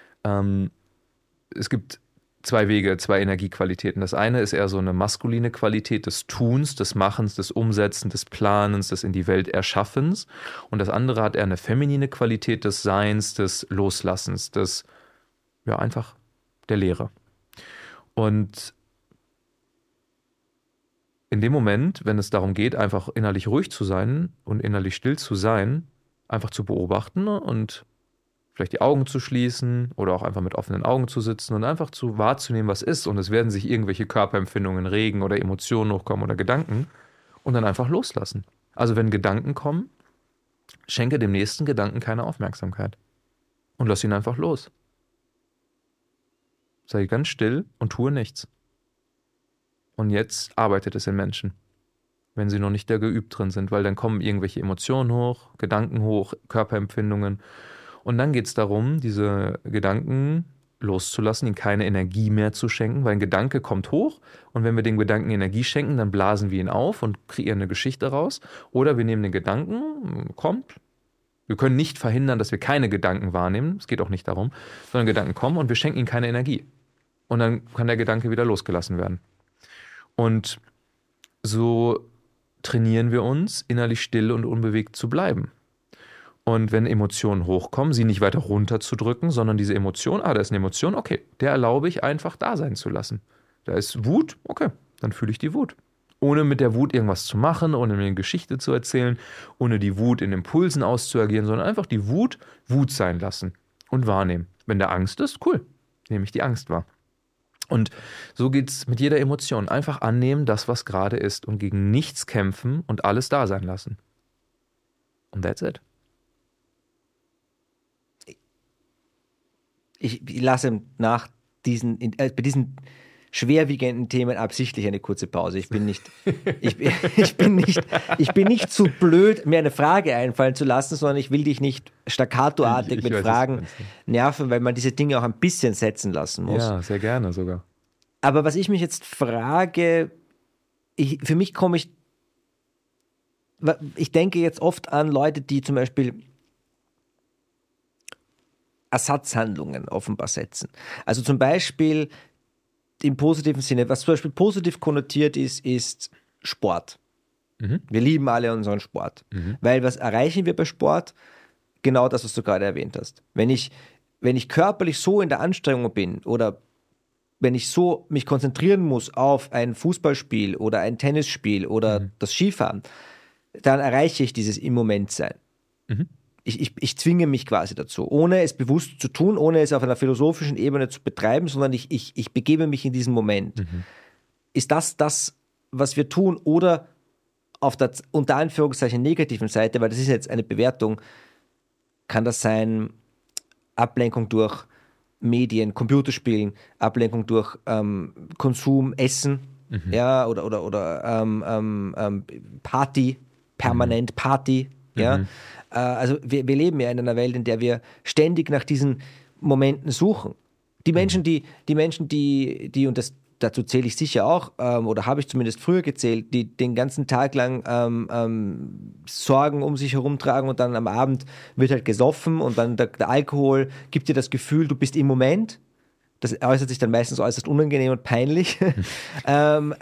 es gibt zwei Wege, zwei Energiequalitäten. Das eine ist eher so eine maskuline Qualität des Tuns, des Machens, des Umsetzens, des Planens, des in die Welt Erschaffens. Und das andere hat eher eine feminine Qualität des Seins, des Loslassens, des einfach der Leere. Und in dem Moment, wenn es darum geht, einfach innerlich ruhig zu sein und innerlich still zu sein, einfach zu beobachten und vielleicht die Augen zu schließen oder auch einfach mit offenen Augen zu sitzen und einfach zu wahrzunehmen, was ist. Und es werden sich irgendwelche Körperempfindungen regen oder Emotionen hochkommen oder Gedanken und dann einfach loslassen. Also wenn Gedanken kommen, schenke dem nächsten Gedanken keine Aufmerksamkeit und lass ihn einfach los. Sei ganz still und tue nichts. Und jetzt arbeitet es in Menschen, wenn sie noch nicht da geübt drin sind, weil dann kommen irgendwelche Emotionen hoch, Gedanken hoch, Körperempfindungen. Und dann geht es darum, diese Gedanken loszulassen, ihnen keine Energie mehr zu schenken, weil ein Gedanke kommt hoch und wenn wir dem Gedanken Energie schenken, dann blasen wir ihn auf und kreieren eine Geschichte raus. Oder wir nehmen den Gedanken, kommt. Wir können nicht verhindern, dass wir keine Gedanken wahrnehmen, es geht auch nicht darum, sondern Gedanken kommen und wir schenken ihnen keine Energie. Und dann kann der Gedanke wieder losgelassen werden. Und so trainieren wir uns, innerlich still und unbewegt zu bleiben. Und wenn Emotionen hochkommen, sie nicht weiter runterzudrücken, sondern diese Emotion, da ist eine Emotion, okay, der erlaube ich einfach da sein zu lassen. Da ist Wut, okay, dann fühle ich die Wut. Ohne mit der Wut irgendwas zu machen, ohne mir eine Geschichte zu erzählen, ohne die Wut in Impulsen auszuagieren, sondern einfach die Wut sein lassen und wahrnehmen. Wenn da Angst ist, cool, nehme ich die Angst wahr. Und so geht es mit jeder Emotion. Einfach annehmen, das, was gerade ist und gegen nichts kämpfen und alles da sein lassen. Und that's it. Ich lasse bei diesen schwerwiegenden Themen absichtlich eine kurze Pause. Ich bin nicht zu blöd, mir eine Frage einfallen zu lassen, sondern ich will dich nicht staccatoartig mit Fragen nerven, weil man diese Dinge auch ein bisschen setzen lassen muss. Ja, sehr gerne sogar. Aber was ich mich jetzt frage, ich denke jetzt oft an Leute, die zum Beispiel Ersatzhandlungen offenbar setzen. Also zum Beispiel im positiven Sinne, was zum Beispiel positiv konnotiert ist Sport. Wir lieben alle unseren Sport. Weil was erreichen wir bei Sport? Genau das, was du gerade erwähnt hast. Wenn ich körperlich so in der Anstrengung bin oder wenn ich so mich konzentrieren muss auf ein Fußballspiel oder ein Tennisspiel oder das Skifahren, dann erreiche ich dieses im Moment sein. Ich zwinge mich quasi dazu, ohne es bewusst zu tun, ohne es auf einer philosophischen Ebene zu betreiben, sondern ich begebe mich in diesen Moment. Ist das, was wir tun? Oder auf der unter Anführungszeichen negativen Seite, weil das ist jetzt eine Bewertung, kann das sein Ablenkung durch Medien, Computerspielen, Ablenkung durch Konsum, Essen, ja, oder Party, permanent Party, ja. Also wir leben ja in einer Welt, in der wir ständig nach diesen Momenten suchen. Die Menschen, die und dazu zähle ich sicher auch, oder habe ich zumindest früher gezählt, die den ganzen Tag lang Sorgen um sich herumtragen und dann am Abend wird halt gesoffen und dann der Alkohol gibt dir das Gefühl, du bist im Moment. Das äußert sich dann meistens äußerst unangenehm und peinlich. Am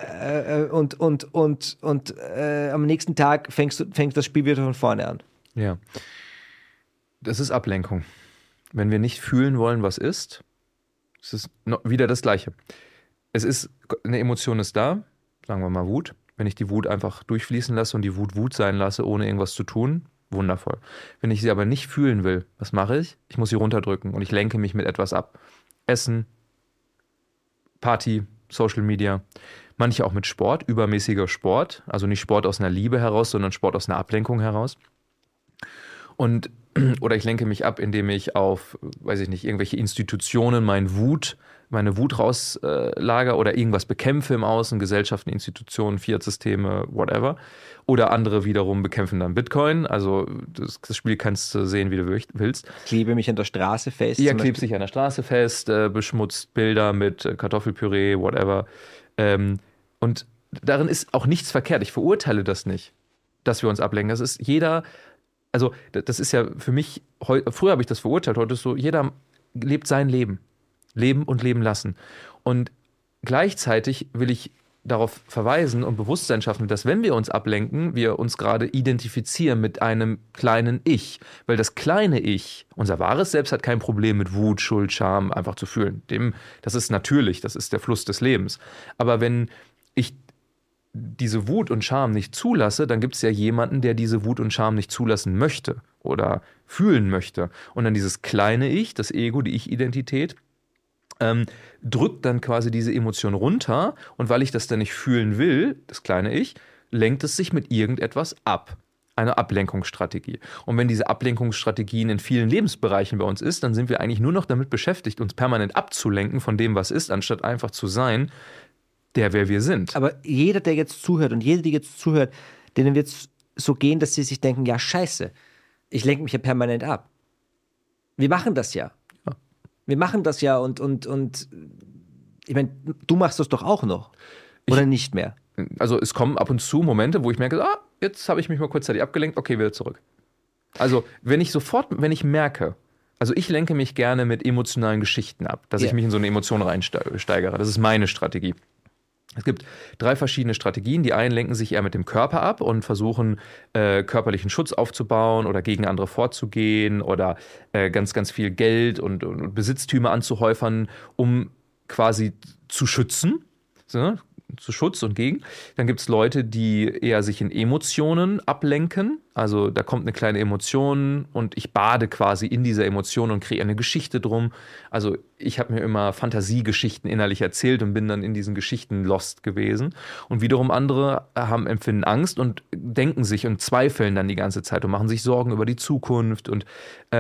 nächsten Tag fängt das Spiel wieder von vorne an. Ja. Das ist Ablenkung. Wenn wir nicht fühlen wollen, was ist, es ist wieder das Gleiche. Eine Emotion ist da, sagen wir mal Wut. Wenn ich die Wut einfach durchfließen lasse und die Wut sein lasse, ohne irgendwas zu tun, wundervoll. Wenn ich sie aber nicht fühlen will, was mache ich? Ich muss sie runterdrücken und ich lenke mich mit etwas ab. Essen, Party, Social Media, manche auch mit Sport, übermäßiger Sport, also nicht Sport aus einer Liebe heraus, sondern Sport aus einer Ablenkung heraus. Oder ich lenke mich ab, indem ich auf, weiß ich nicht, irgendwelche Institutionen meine Wut rauslager oder irgendwas bekämpfe im Außen, Gesellschaften, Institutionen, Fiat-Systeme, whatever. Oder andere wiederum bekämpfen dann Bitcoin. Also das Spiel kannst du sehen, wie du willst. Klebe mich an der Straße fest. Ja, klebt sich an der Straße fest, beschmutzt Bilder mit Kartoffelpüree, whatever. Und darin ist auch nichts verkehrt. Ich verurteile das nicht, dass wir uns ablenken. Das ist jeder... Also das ist ja für mich, früher habe ich das verurteilt, heute ist so, jeder lebt sein Leben. Leben und leben lassen. Und gleichzeitig will ich darauf verweisen und Bewusstsein schaffen, dass wenn wir uns ablenken, wir uns gerade identifizieren mit einem kleinen Ich. Weil das kleine Ich, unser wahres Selbst, hat kein Problem mit Wut, Schuld, Scham einfach zu fühlen. Das ist natürlich, das ist der Fluss des Lebens. Aber wenn ich diese Wut und Scham nicht zulasse, dann gibt es ja jemanden, der diese Wut und Scham nicht zulassen möchte oder fühlen möchte. Und dann dieses kleine Ich, das Ego, die Ich-Identität, drückt dann quasi diese Emotion runter und weil ich das dann nicht fühlen will, das kleine Ich, lenkt es sich mit irgendetwas ab. Eine Ablenkungsstrategie. Und wenn diese Ablenkungsstrategien in vielen Lebensbereichen bei uns ist, dann sind wir eigentlich nur noch damit beschäftigt, uns permanent abzulenken von dem, was ist, anstatt einfach zu sein, wer wir sind. Aber jeder, der jetzt zuhört und jede, die jetzt zuhört, denen wird es so gehen, dass sie sich denken, ja scheiße, ich lenke mich ja permanent ab. Wir machen das ja. Wir machen das ja und ich meine, du machst das doch auch noch. Oder nicht mehr? Also es kommen ab und zu Momente, wo ich merke, jetzt habe ich mich mal kurzzeitig abgelenkt, okay, wieder zurück. Also wenn ich merke, also ich lenke mich gerne mit emotionalen Geschichten ab, dass ich mich in so eine Emotion reinsteigere. Das ist meine Strategie. Es gibt 3 verschiedene Strategien. Die einen lenken sich eher mit dem Körper ab und versuchen, körperlichen Schutz aufzubauen oder gegen andere vorzugehen oder ganz, ganz viel Geld und Besitztümer anzuhäufern, um quasi zu schützen. So, zu Schutz und gegen. Dann gibt es Leute, die eher sich in Emotionen ablenken. Also da kommt eine kleine Emotion und ich bade quasi in dieser Emotion und kreiere eine Geschichte drum. Also ich habe mir immer Fantasiegeschichten innerlich erzählt und bin dann in diesen Geschichten lost gewesen. Und wiederum andere empfinden Angst und denken sich und zweifeln dann die ganze Zeit und machen sich Sorgen über die Zukunft und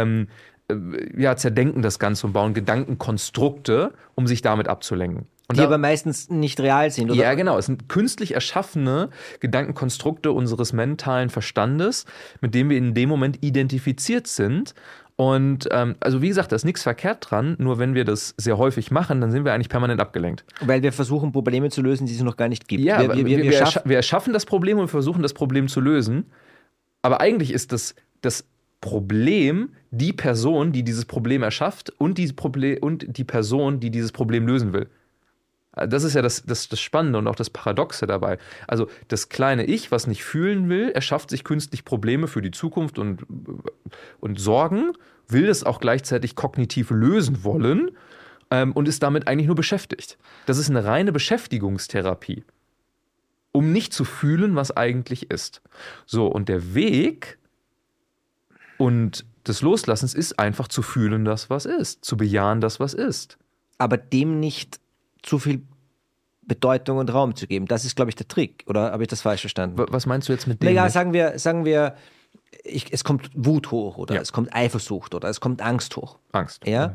zerdenken das Ganze und bauen Gedankenkonstrukte, um sich damit abzulenken. Die aber meistens nicht real sind, oder? Ja, genau. Es sind künstlich erschaffene Gedankenkonstrukte unseres mentalen Verstandes, mit denen wir in dem Moment identifiziert sind. Und also wie gesagt, da ist nichts verkehrt dran, nur wenn wir das sehr häufig machen, dann sind wir eigentlich permanent abgelenkt. Weil wir versuchen, Probleme zu lösen, die es noch gar nicht gibt. Ja, wir erschaffen das Problem und versuchen, das Problem zu lösen. Aber eigentlich ist das Problem die Person, die dieses Problem erschafft und die Person, die dieses Problem lösen will. Das ist ja das Spannende und auch das Paradoxe dabei. Also das kleine Ich, was nicht fühlen will, erschafft sich künstlich Probleme für die Zukunft und Sorgen, will das auch gleichzeitig kognitiv lösen wollen und ist damit eigentlich nur beschäftigt. Das ist eine reine Beschäftigungstherapie, um nicht zu fühlen, was eigentlich ist. So, und der Weg und des Loslassens ist einfach zu fühlen, das was ist, zu bejahen, das was ist. Aber dem nicht zu viel Bedeutung und Raum zu geben. Das ist, glaube ich, der Trick. Oder habe ich das falsch verstanden? Was meinst du jetzt mit dem? Naja, sagen wir es kommt Wut hoch oder Ja. es kommt Eifersucht oder es kommt Angst hoch. Angst. Ja?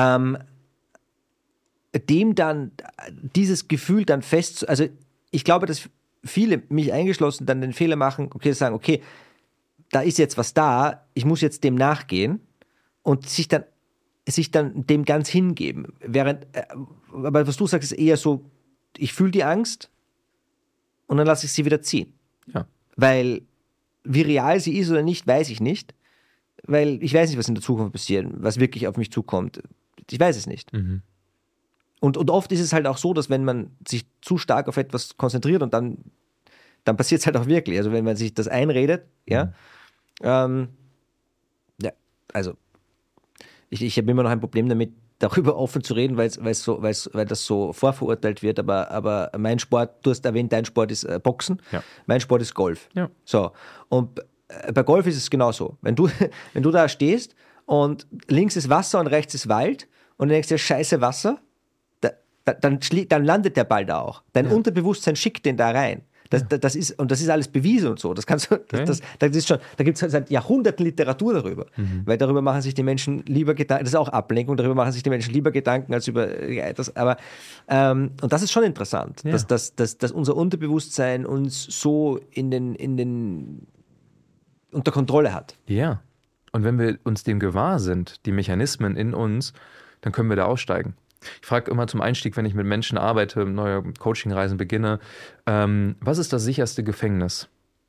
Dem dann, dieses Gefühl dann also ich glaube, dass viele, mich eingeschlossen, dann den Fehler machen, sagen, okay, da ist jetzt was da, ich muss jetzt dem nachgehen und sich dann dem ganz hingeben. Aber was du sagst, ist eher so, ich fühle die Angst und dann lasse ich sie wieder ziehen. Ja. Weil wie real sie ist oder nicht, weiß ich nicht. Weil ich weiß nicht, was in der Zukunft passiert, was wirklich auf mich zukommt. Ich weiß es nicht. Mhm. Und oft ist es halt auch so, dass wenn man sich zu stark auf etwas konzentriert und dann passiert es halt auch wirklich. Also wenn man sich das einredet, ja. Also ich habe immer noch ein Problem damit, darüber offen zu reden, weil das so vorverurteilt wird, aber mein Sport, du hast erwähnt, dein Sport ist Boxen, Ja. mein Sport ist Golf. Ja. So, und bei Golf ist es genauso. Wenn du da stehst und links ist Wasser und rechts ist Wald und du denkst dir, scheiße Wasser, dann landet der Ball da auch. Dein Unterbewusstsein schickt den da rein. Das ist alles bewiesen und so. Da gibt es seit Jahrhunderten Literatur darüber. Weil darüber machen sich die Menschen lieber Gedanken, das ist auch Ablenkung, darüber machen sich die Menschen lieber Gedanken als über das. Und das ist schon interessant, Ja. dass unser Unterbewusstsein uns so unter Kontrolle hat. Ja. Und wenn wir uns dem gewahr sind, die Mechanismen in uns, dann können wir da aussteigen. Ich frage immer zum Einstieg, wenn ich mit Menschen arbeite, neue Coachingreisen beginne, was ist das sicherste Gefängnis?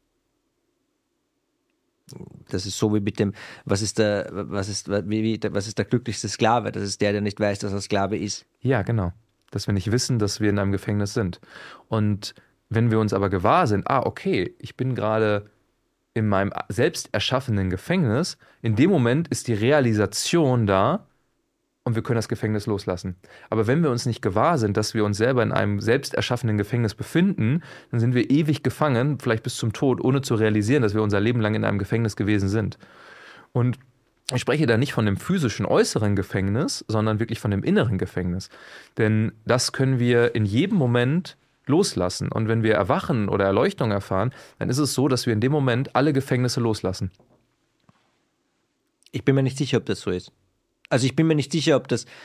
Das ist so wie mit dem, was ist der glücklichste Sklave? Das ist der nicht weiß, dass er Sklave ist. Ja, genau. Dass wir nicht wissen, dass wir in einem Gefängnis sind. Und wenn wir uns aber gewahr sind, okay, ich bin gerade in meinem selbst erschaffenen Gefängnis, in dem Moment ist die Realisation da, und wir können das Gefängnis loslassen. Aber wenn wir uns nicht gewahr sind, dass wir uns selber in einem selbst erschaffenen Gefängnis befinden, dann sind wir ewig gefangen, vielleicht bis zum Tod, ohne zu realisieren, dass wir unser Leben lang in einem Gefängnis gewesen sind. Und ich spreche da nicht von dem physischen äußeren Gefängnis, sondern wirklich von dem inneren Gefängnis. Denn das können wir in jedem Moment loslassen. Und wenn wir Erwachen oder Erleuchtung erfahren, dann ist es so, dass wir in dem Moment alle Gefängnisse loslassen. Ich bin mir nicht sicher, ob das so ist. Also ich bin mir nicht sicher,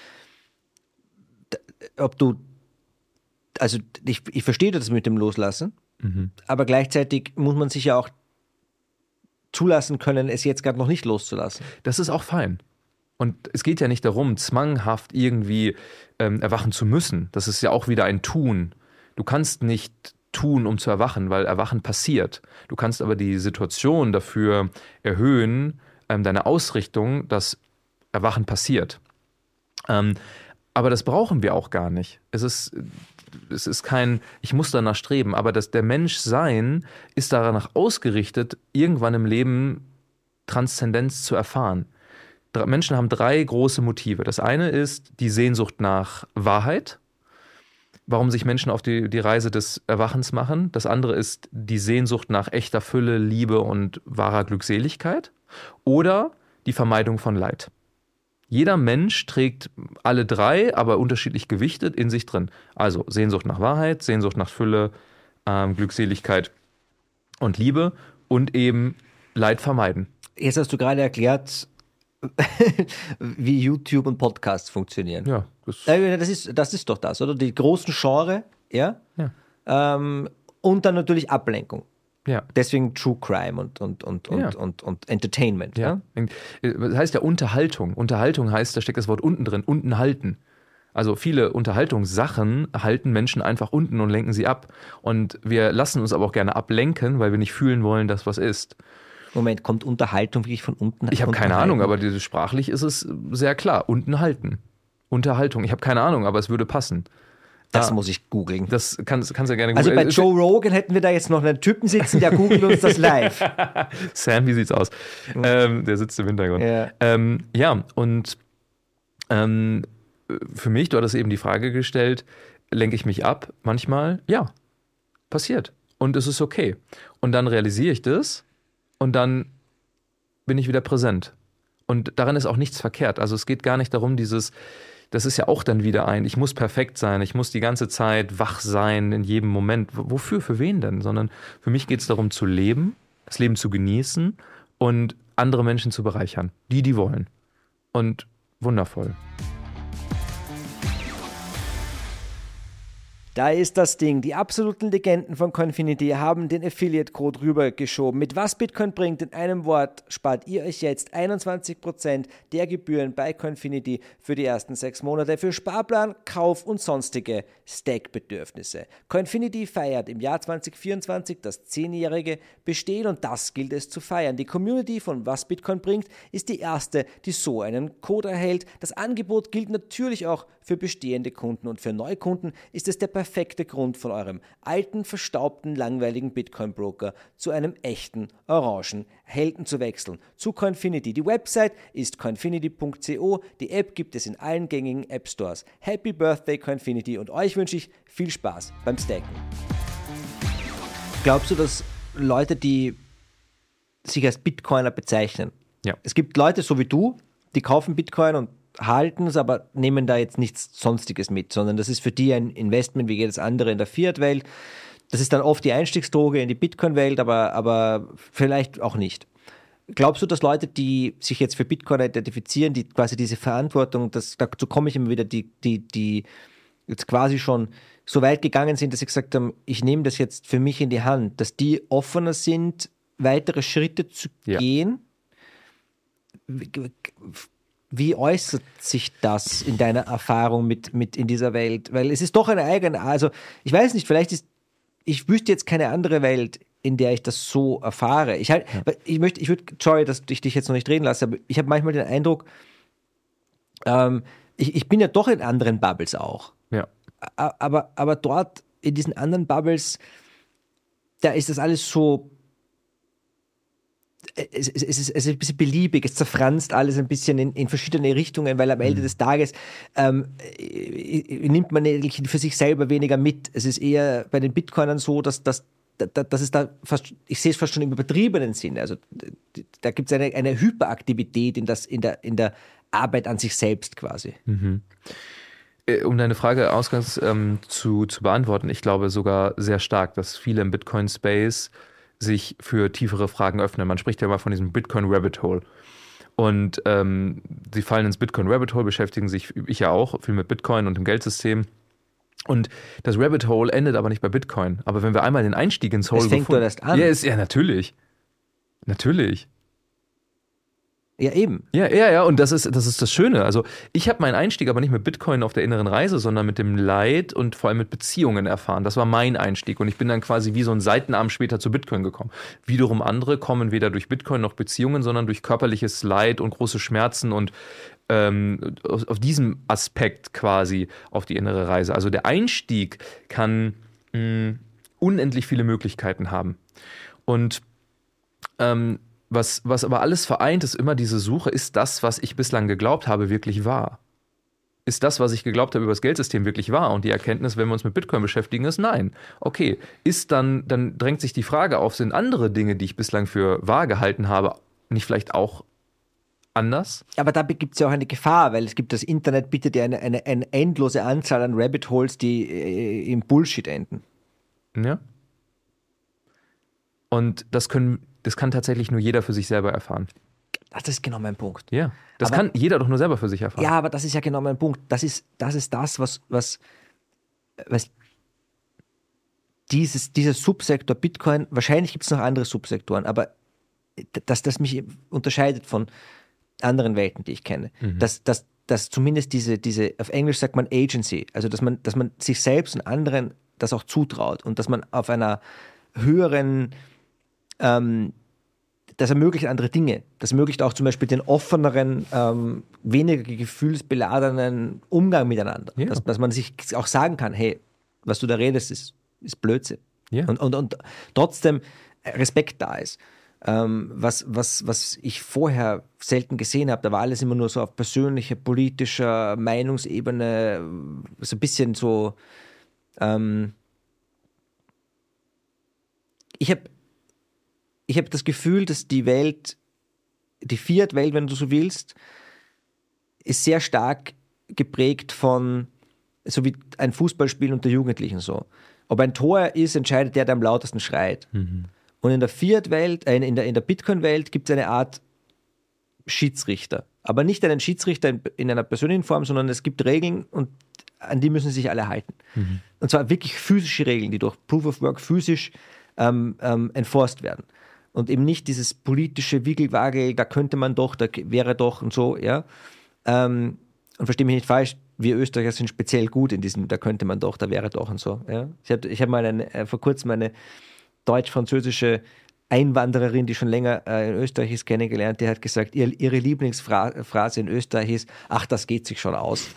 ich verstehe das mit dem Loslassen, aber gleichzeitig muss man sich ja auch zulassen können, es jetzt gerade noch nicht loszulassen. Das ist auch fein. Und es geht ja nicht darum, zwanghaft irgendwie erwachen zu müssen. Das ist ja auch wieder ein Tun. Du kannst nicht tun, um zu erwachen, weil Erwachen passiert. Du kannst aber die Situation dafür erhöhen, deine Ausrichtung, dass Erwachen passiert. Aber das brauchen wir auch gar nicht. Es ist kein, ich muss danach streben, aber der Menschsein ist danach ausgerichtet, irgendwann im Leben Transzendenz zu erfahren. Menschen haben 3 große Motive. Das eine ist die Sehnsucht nach Wahrheit, warum sich Menschen auf die Reise des Erwachens machen. Das andere ist die Sehnsucht nach echter Fülle, Liebe und wahrer Glückseligkeit oder die Vermeidung von Leid. Jeder Mensch trägt alle 3, aber unterschiedlich gewichtet in sich drin. Also Sehnsucht nach Wahrheit, Sehnsucht nach Fülle, Glückseligkeit und Liebe und eben Leid vermeiden. Jetzt hast du gerade erklärt, wie YouTube und Podcasts funktionieren. Ja, das ist doch das, oder? Die großen Genre, ja? Und dann natürlich Ablenkung. Ja. Deswegen True Crime und Entertainment. Ja. Das heißt ja Unterhaltung. Unterhaltung heißt, da steckt das Wort unten drin, unten halten. Also viele Unterhaltungssachen halten Menschen einfach unten und lenken sie ab. Und wir lassen uns aber auch gerne ablenken, weil wir nicht fühlen wollen, dass was ist. Moment, kommt Unterhaltung wirklich von unten? Ich habe keine Ahnung, aber sprachlich ist es sehr klar. Unten halten. Unterhaltung. Ich habe keine Ahnung, aber es würde passen. Das muss ich googeln. Das kannst du ja gerne googeln. Also bei Joe Rogan Rogan hätten wir da jetzt noch einen Typen sitzen, der googelt uns das live. Sam, wie sieht's aus? Der sitzt im Hintergrund. Ja, und für mich, du hattest eben die Frage gestellt, lenke ich mich ab manchmal? Ja, passiert. Und es ist okay. Und dann realisiere ich das und dann bin ich wieder präsent. Und daran ist auch nichts verkehrt. Also es geht gar nicht darum, das ist ja auch dann wieder ich muss perfekt sein, ich muss die ganze Zeit wach sein in jedem Moment. Wofür? Für wen denn? Sondern für mich geht es darum zu leben, das Leben zu genießen und andere Menschen zu bereichern. Die wollen. Und wundervoll. Da ist das Ding. Die absoluten Legenden von Coinfinity haben den Affiliate-Code rübergeschoben. Mit was Bitcoin bringt, in einem Wort, spart ihr euch jetzt 21% der Gebühren bei Coinfinity für die ersten 6 Monate für Sparplan, Kauf und sonstige Stack-Bedürfnisse. Coinfinity feiert im Jahr 2024 das 10-jährige Bestehen und das gilt es zu feiern. Die Community von was Bitcoin bringt ist die erste, die so einen Code erhält. Das Angebot gilt natürlich auch für bestehende Kunden und für Neukunden ist es der perfekte Grund, von eurem alten, verstaubten, langweiligen Bitcoin-Broker zu einem echten, orangen Helden zu wechseln. Zu Coinfinity. Die Website ist coinfinity.co. Die App gibt es in allen gängigen App Stores. Happy Birthday Coinfinity und euch wünsche ich viel Spaß beim Stacken. Glaubst du, dass Leute, die sich als Bitcoiner bezeichnen, es gibt Leute so wie du, die kaufen Bitcoin und halten es, aber nehmen da jetzt nichts Sonstiges mit, sondern das ist für die ein Investment wie jedes andere in der Fiat-Welt. Das ist dann oft die Einstiegsdroge in die Bitcoin-Welt, aber vielleicht auch nicht. Glaubst du, dass Leute, die sich jetzt für Bitcoin identifizieren, die quasi diese Verantwortung, dazu komme ich immer wieder, die jetzt quasi schon so weit gegangen sind, dass sie gesagt haben, ich nehme das jetzt für mich in die Hand, dass die offener sind, weitere Schritte zu gehen? Wie äußert sich das in deiner Erfahrung mit in dieser Welt? Weil es ist doch eine eigene, also ich weiß nicht, ich wüsste jetzt keine andere Welt, in der ich das so erfahre. Sorry, dass ich dich jetzt noch nicht reden lasse, aber ich habe manchmal den Eindruck, ich bin ja doch in anderen Bubbles auch. Ja. Aber dort, in diesen anderen Bubbles, da ist das alles so, es ist ein bisschen beliebig, es zerfranst alles ein bisschen in verschiedene Richtungen, weil am Ende des Tages nimmt man für sich selber weniger mit. Es ist eher bei den Bitcoinern so, dass es da fast, ich sehe es fast schon im übertriebenen Sinn. Also da gibt es eine Hyperaktivität in der Arbeit an sich selbst quasi. Mhm. Um deine Frage ausgangs zu beantworten, ich glaube sogar sehr stark, dass viele im Bitcoin-Space sich für tiefere Fragen öffnen. Man spricht ja mal von diesem Bitcoin-Rabbit Hole. Und sie fallen ins Bitcoin-Rabbit Hole, beschäftigen sich, ich ja auch, viel mit Bitcoin und dem Geldsystem. Und das Rabbit Hole endet aber nicht bei Bitcoin. Aber wenn wir einmal den Einstieg ins Hole gefunden haben. Es fängt dort erst an. Ja, natürlich. Natürlich. Ja, eben. Ja, und das ist das Schöne. Also ich habe meinen Einstieg aber nicht mit Bitcoin auf der inneren Reise, sondern mit dem Leid und vor allem mit Beziehungen erfahren. Das war mein Einstieg und ich bin dann quasi wie so ein Seitenarm später zu Bitcoin gekommen. Wiederum andere kommen weder durch Bitcoin noch Beziehungen, sondern durch körperliches Leid und große Schmerzen und auf diesem Aspekt quasi auf die innere Reise. Also der Einstieg kann unendlich viele Möglichkeiten haben. Und was aber alles vereint, ist immer diese Suche, ist das, was ich bislang geglaubt habe, wirklich wahr? Ist das, was ich geglaubt habe über das Geldsystem, wirklich wahr? Und die Erkenntnis, wenn wir uns mit Bitcoin beschäftigen, ist nein. Okay, dann drängt sich die Frage auf, sind andere Dinge, die ich bislang für wahr gehalten habe, nicht vielleicht auch anders? Aber da gibt es ja auch eine Gefahr, weil es gibt das Internet bietet ja eine endlose Anzahl an Rabbit Holes, die im Bullshit enden. Ja. Und das kann tatsächlich nur jeder für sich selber erfahren. Ach, das ist genau mein Punkt. Ja, das kann jeder doch nur selber für sich erfahren. Ja, aber das ist ja genau mein Punkt. Das ist das, was dieser Subsektor Bitcoin, wahrscheinlich gibt es noch andere Subsektoren, aber das mich unterscheidet von anderen Welten, die ich kenne. Mhm. Dass zumindest diese, auf Englisch sagt man Agency, also dass man sich selbst und anderen das auch zutraut und dass man auf einer höheren das ermöglicht andere Dinge. Das ermöglicht auch zum Beispiel den offeneren, weniger gefühlsbeladenen Umgang miteinander. Ja. Dass man sich auch sagen kann, hey, was du da redest, ist Blödsinn. Ja. Und trotzdem Respekt da ist. Was ich vorher selten gesehen habe, da war alles immer nur so auf persönlicher, politischer Meinungsebene, so ein bisschen so ich habe das Gefühl, dass die Welt, die Fiat-Welt, wenn du so willst, ist sehr stark geprägt von, so wie ein Fußballspiel unter Jugendlichen so. Ob ein Tor ist, entscheidet der am lautesten schreit. Und in der Fiat-Welt, in der Bitcoin-Welt gibt es eine Art Schiedsrichter. Aber nicht einen Schiedsrichter in einer persönlichen Form, sondern es gibt Regeln und an die müssen sich alle halten. Und zwar wirklich physische Regeln, die durch Proof of Work physisch enforced werden. Und eben nicht dieses politische Wickelwagel, da könnte man doch, da wäre doch und so, ja. Und verstehe mich nicht falsch, wir Österreicher sind speziell gut in diesem, da könnte man doch, da wäre doch und so. Ja? Ich hab mal vor kurzem eine deutsch-französische Einwandererin, die schon länger in Österreich ist, kennengelernt, die hat gesagt, ihre Lieblingsphrase in Österreich ist, ach, das geht sich schon aus.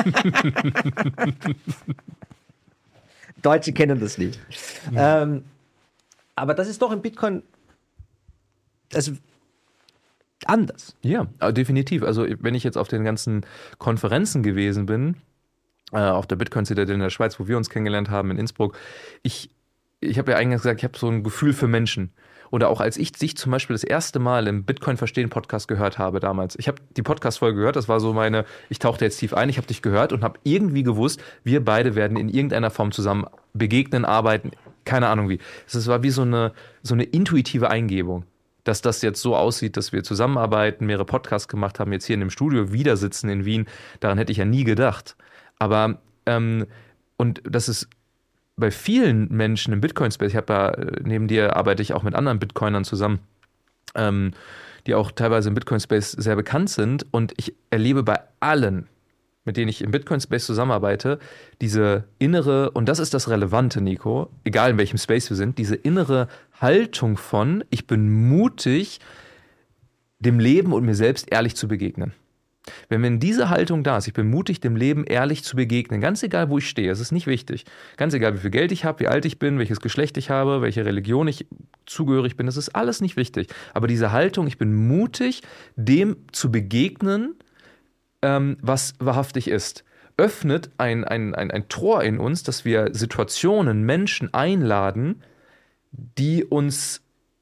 Deutsche kennen das nicht. Aber das ist doch im Bitcoin also anders. Ja, definitiv. Also wenn ich jetzt auf den ganzen Konferenzen gewesen bin, auf der Bitcoin-Citadel in der Schweiz, wo wir uns kennengelernt haben, in Innsbruck, ich habe ja eingangs gesagt, ich habe so ein Gefühl für Menschen. Oder auch als ich dich zum Beispiel das erste Mal im Bitcoin-Verstehen-Podcast gehört habe damals. Ich habe die Podcast-Folge gehört, das war so ich tauchte jetzt tief ein, ich habe dich gehört und habe irgendwie gewusst, wir beide werden in irgendeiner Form zusammen begegnen, arbeiten, keine Ahnung wie. Es war wie so eine intuitive Eingebung, dass das jetzt so aussieht, dass wir zusammenarbeiten, mehrere Podcasts gemacht haben, jetzt hier in dem Studio wieder sitzen in Wien. Daran hätte ich ja nie gedacht. Aber, und das ist bei vielen Menschen im Bitcoin-Space, neben dir arbeite ich auch mit anderen Bitcoinern zusammen, die auch teilweise im Bitcoin-Space sehr bekannt sind. Und ich erlebe bei allen, mit denen ich im Bitcoin-Space zusammenarbeite, diese innere, und das ist das Relevante, Nico, egal in welchem Space wir sind, diese innere Haltung von, ich bin mutig, dem Leben und mir selbst ehrlich zu begegnen. Wenn diese Haltung da ist, ich bin mutig, dem Leben ehrlich zu begegnen, ganz egal, wo ich stehe, es ist nicht wichtig, ganz egal, wie viel Geld ich habe, wie alt ich bin, welches Geschlecht ich habe, welche Religion ich zugehörig bin, das ist alles nicht wichtig. Aber diese Haltung, ich bin mutig, dem zu begegnen, was wahrhaftig ist, öffnet ein Tor in uns, dass wir Situationen, Menschen einladen, die uns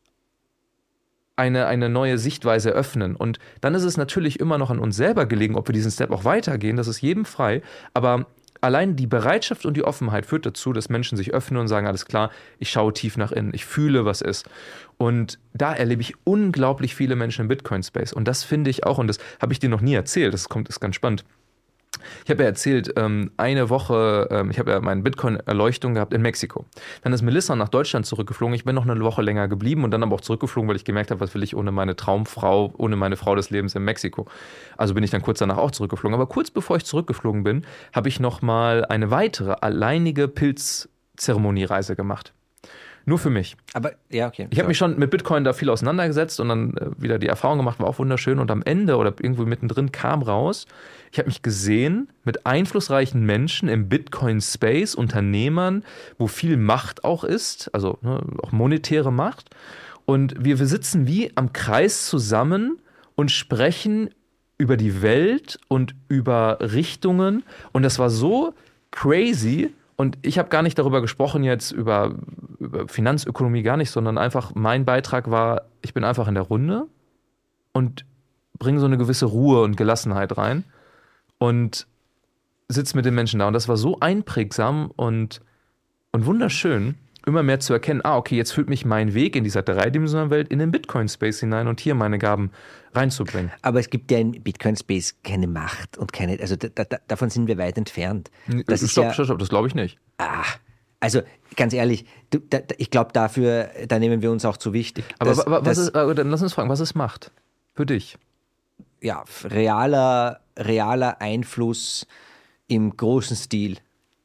eine neue Sichtweise öffnen. Und dann ist es natürlich immer noch an uns selber gelegen, ob wir diesen Step auch weitergehen, das ist jedem frei, aber allein die Bereitschaft und die Offenheit führt dazu, dass Menschen sich öffnen und sagen, alles klar, ich schaue tief nach innen, ich fühle, was ist. Und da erlebe ich unglaublich viele Menschen im Bitcoin-Space. Und das finde ich auch, und das habe ich dir noch nie erzählt, das ist ganz spannend. Ich habe ja erzählt, eine Woche, ich habe ja meine Bitcoin-Erleuchtung gehabt in Mexiko. Dann ist Melissa nach Deutschland zurückgeflogen. Ich bin noch eine Woche länger geblieben und dann aber auch zurückgeflogen, weil ich gemerkt habe, was will ich ohne meine Traumfrau, ohne meine Frau des Lebens in Mexiko. Also bin ich dann kurz danach auch zurückgeflogen. Aber kurz bevor ich zurückgeflogen bin, habe ich nochmal eine weitere alleinige Pilzzeremoniereise gemacht. Nur für mich. Aber, ja, okay. Ich habe mich schon mit Bitcoin da viel auseinandergesetzt und dann wieder die Erfahrung gemacht, war auch wunderschön. Und am Ende oder irgendwo mittendrin kam raus, ich habe mich gesehen mit einflussreichen Menschen im Bitcoin-Space, Unternehmern, wo viel Macht auch ist, also auch monetäre Macht. Und wir sitzen wie am Kreis zusammen und sprechen über die Welt und über Richtungen. Und das war so crazy. Und ich habe gar nicht darüber gesprochen jetzt, über Finanzökonomie gar nicht, sondern einfach mein Beitrag war, ich bin einfach in der Runde und bringe so eine gewisse Ruhe und Gelassenheit rein und sitze mit den Menschen da. Und das war so einprägsam und wunderschön, immer mehr zu erkennen, okay, jetzt führt mich mein Weg in dieser dreidimensionalen Welt in den Bitcoin-Space hinein und hier meine Gaben reinzubringen. Aber es gibt ja im Bitcoin-Space keine Macht und keine, also davon sind wir weit entfernt. Stopp, das glaube ich nicht. Also ganz ehrlich, ich glaube dafür, da nehmen wir uns auch zu wichtig. Aber dann lass uns fragen, was ist Macht für dich? Ja, realer Einfluss im großen Stil.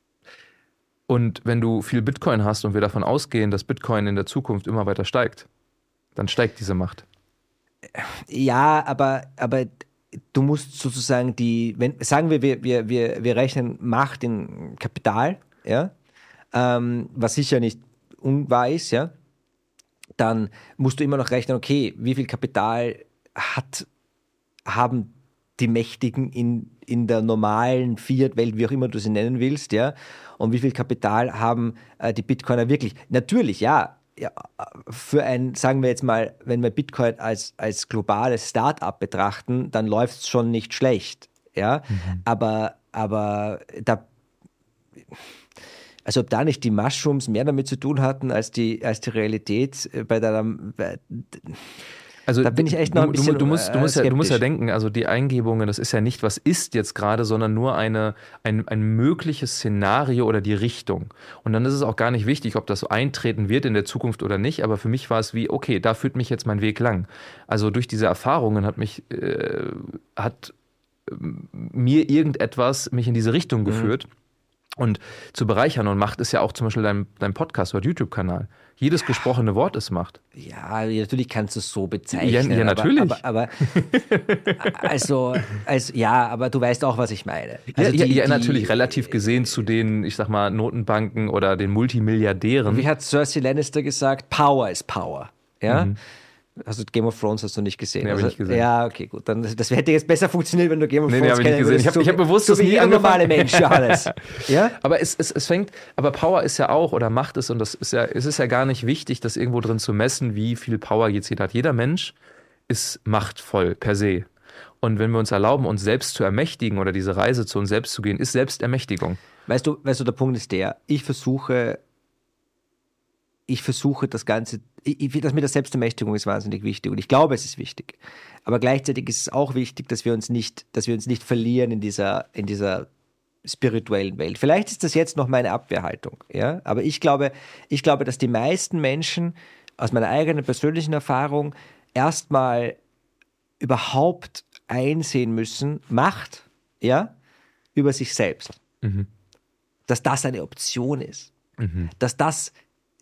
Und wenn du viel Bitcoin hast und wir davon ausgehen, dass Bitcoin in der Zukunft immer weiter steigt, dann steigt diese Macht. Ja, aber du musst sozusagen sagen wir rechnen Macht in Kapital, ja, was sicher nicht unwahr ist, ja, dann musst du immer noch rechnen, okay, wie viel Kapital haben die Mächtigen in der normalen Fiat-Welt, wie auch immer du sie nennen willst, ja, und wie viel Kapital haben die Bitcoiner wirklich? Natürlich, ja, für sagen wir jetzt mal, wenn wir Bitcoin als globales Start-up betrachten, dann läuft es schon nicht schlecht. Ja, aber da, also ob da nicht die Mushrooms mehr damit zu tun hatten als die Realität Also da bin ich echt noch ein bisschen du musst ja skeptisch. denken, also die Eingebungen, das ist ja nicht, was ist jetzt gerade, sondern nur ein mögliches Szenario oder die Richtung. Und dann ist es auch gar nicht wichtig, ob das so eintreten wird in der Zukunft oder nicht, aber für mich war es wie, okay, da führt mich jetzt mein Weg lang. Also durch diese Erfahrungen hat mir irgendetwas mich in diese Richtung geführt. Und zu bereichern und Macht ist ja auch zum Beispiel dein Podcast oder YouTube-Kanal. Jedes gesprochene Wort ist Macht. Ja, natürlich kannst du es so bezeichnen. Ja, natürlich. Aber aber du weißt auch, was ich meine. Also natürlich relativ gesehen zu den, ich sag mal, Notenbanken oder den Multimilliardären. Wie hat Cersei Lannister gesagt? Power is power. Ja? Also Game of Thrones hast du nicht gesehen. Nee, habe ich nicht gesehen. Ja, okay, gut. Dann, das hätte jetzt besser funktioniert, wenn du Game of Thrones habe ich nicht gesehen. Ich hab bewusst so das nie wie angefangen. normale Mensch, Johannes. Ja? Aber Power ist ja auch, oder Macht ist, und es ist ja gar nicht wichtig, das irgendwo drin zu messen, wie viel Power jetzt jeder hat. Jeder Mensch ist machtvoll per se. Und wenn wir uns erlauben, uns selbst zu ermächtigen oder diese Reise zu uns selbst zu gehen, ist Selbstermächtigung. Weißt du, der Punkt ist der, ich versuche das Ganze, das mit der Selbstermächtigung ist wahnsinnig wichtig und ich glaube, es ist wichtig. Aber gleichzeitig ist es auch wichtig, dass wir uns nicht verlieren in dieser spirituellen Welt. Vielleicht ist das jetzt noch meine Abwehrhaltung, ja? Aber ich glaube, dass die meisten Menschen aus meiner eigenen persönlichen Erfahrung erstmal überhaupt einsehen müssen, Macht, ja, über sich selbst. Dass das eine Option ist. Dass das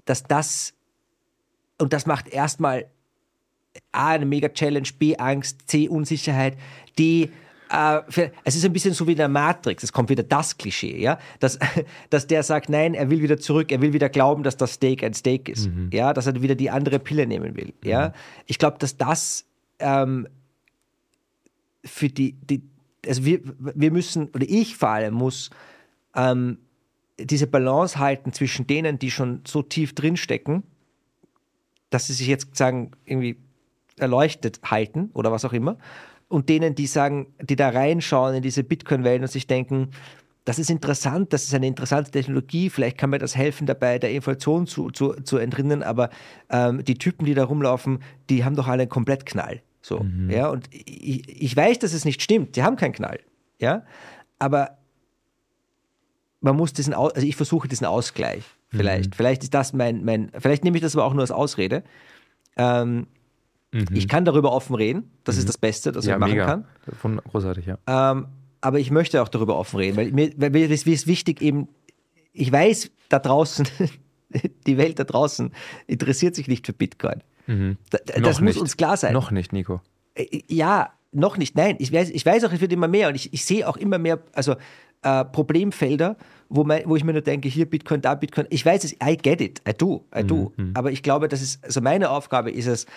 und das macht erstmal A, eine Mega-Challenge, B, Angst, C, Unsicherheit, D, es ist ein bisschen so wie in der Matrix, es kommt wieder das Klischee, ja, dass der sagt, nein, er will wieder zurück, er will wieder glauben, dass das Steak ein Steak ist, ja, dass er wieder die andere Pille nehmen will, ja. Ich glaube, dass das für also wir müssen, oder ich vor allem muss, diese Balance halten zwischen denen, die schon so tief drinstecken, dass sie sich jetzt sagen, irgendwie erleuchtet halten oder was auch immer, und denen, die sagen, die da reinschauen in diese Bitcoin-Welt und sich denken, das ist interessant, das ist eine interessante Technologie, vielleicht kann mir das helfen dabei, der Inflation zu entrinnen, aber die Typen, die da rumlaufen, die haben doch alle einen Komplettknall. So, ja, und ich weiß, dass es nicht stimmt, die haben keinen Knall, ja, aber man muss also ich versuche diesen Ausgleich, vielleicht ist das vielleicht nehme ich das aber auch nur als Ausrede. Ich kann darüber offen reden, das ist das Beste, das ich machen kann. Großartig, ja. Aber ich möchte auch darüber offen reden, weil mir ist wichtig eben, ich weiß, da draußen, die Welt da draußen interessiert sich nicht für Bitcoin. Das muss uns klar sein. Noch nicht, Nico. Ja, noch nicht, nein. Ich weiß auch, es wird immer mehr und ich sehe auch immer mehr, also Problemfelder, wo ich mir nur denke, hier Bitcoin, da Bitcoin. Ich weiß es, I get it, I do. Aber ich glaube, also meine Aufgabe ist es,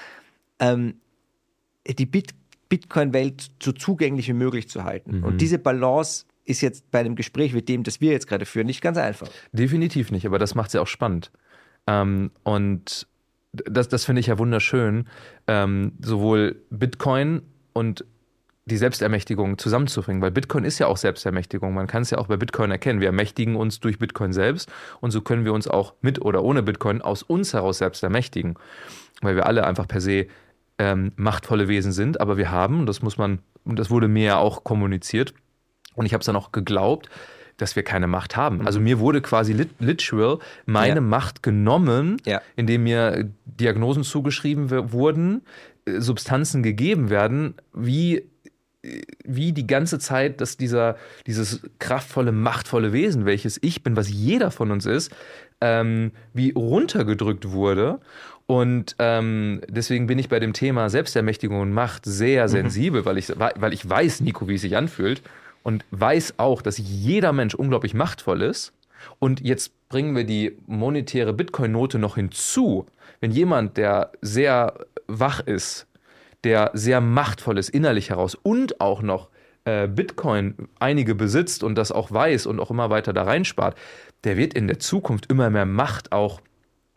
die Bitcoin-Welt so zugänglich wie möglich zu halten. Und diese Balance ist jetzt bei einem Gespräch wie dem, das wir jetzt gerade führen, nicht ganz einfach. Definitiv nicht, aber das macht es ja auch spannend. Und das finde ich ja wunderschön, sowohl Bitcoin und die Selbstermächtigung zusammenzubringen, weil Bitcoin ist ja auch Selbstermächtigung. Man kann es ja auch bei Bitcoin erkennen. Wir ermächtigen uns durch Bitcoin selbst und so können wir uns auch mit oder ohne Bitcoin aus uns heraus selbst ermächtigen, weil wir alle einfach per se machtvolle Wesen sind, aber wir haben, und das wurde mir ja auch kommuniziert und ich habe es dann auch geglaubt, dass wir keine Macht haben. Also mir wurde quasi literal meine Macht genommen, indem mir Diagnosen zugeschrieben wurden, Substanzen gegeben werden, wie die ganze Zeit, dass dieses kraftvolle, machtvolle Wesen, welches ich bin, was jeder von uns ist, wie runtergedrückt wurde. Und deswegen bin ich bei dem Thema Selbstermächtigung und Macht sehr sensibel, weil ich weiß, Nico, wie es sich anfühlt und weiß auch, dass jeder Mensch unglaublich machtvoll ist. Und jetzt bringen wir die monetäre Bitcoin-Note noch hinzu. Wenn jemand, der sehr wach ist, der sehr machtvoll ist, innerlich heraus und auch noch Bitcoin einige besitzt und das auch weiß und auch immer weiter da reinspart, der wird in der Zukunft immer mehr Macht auch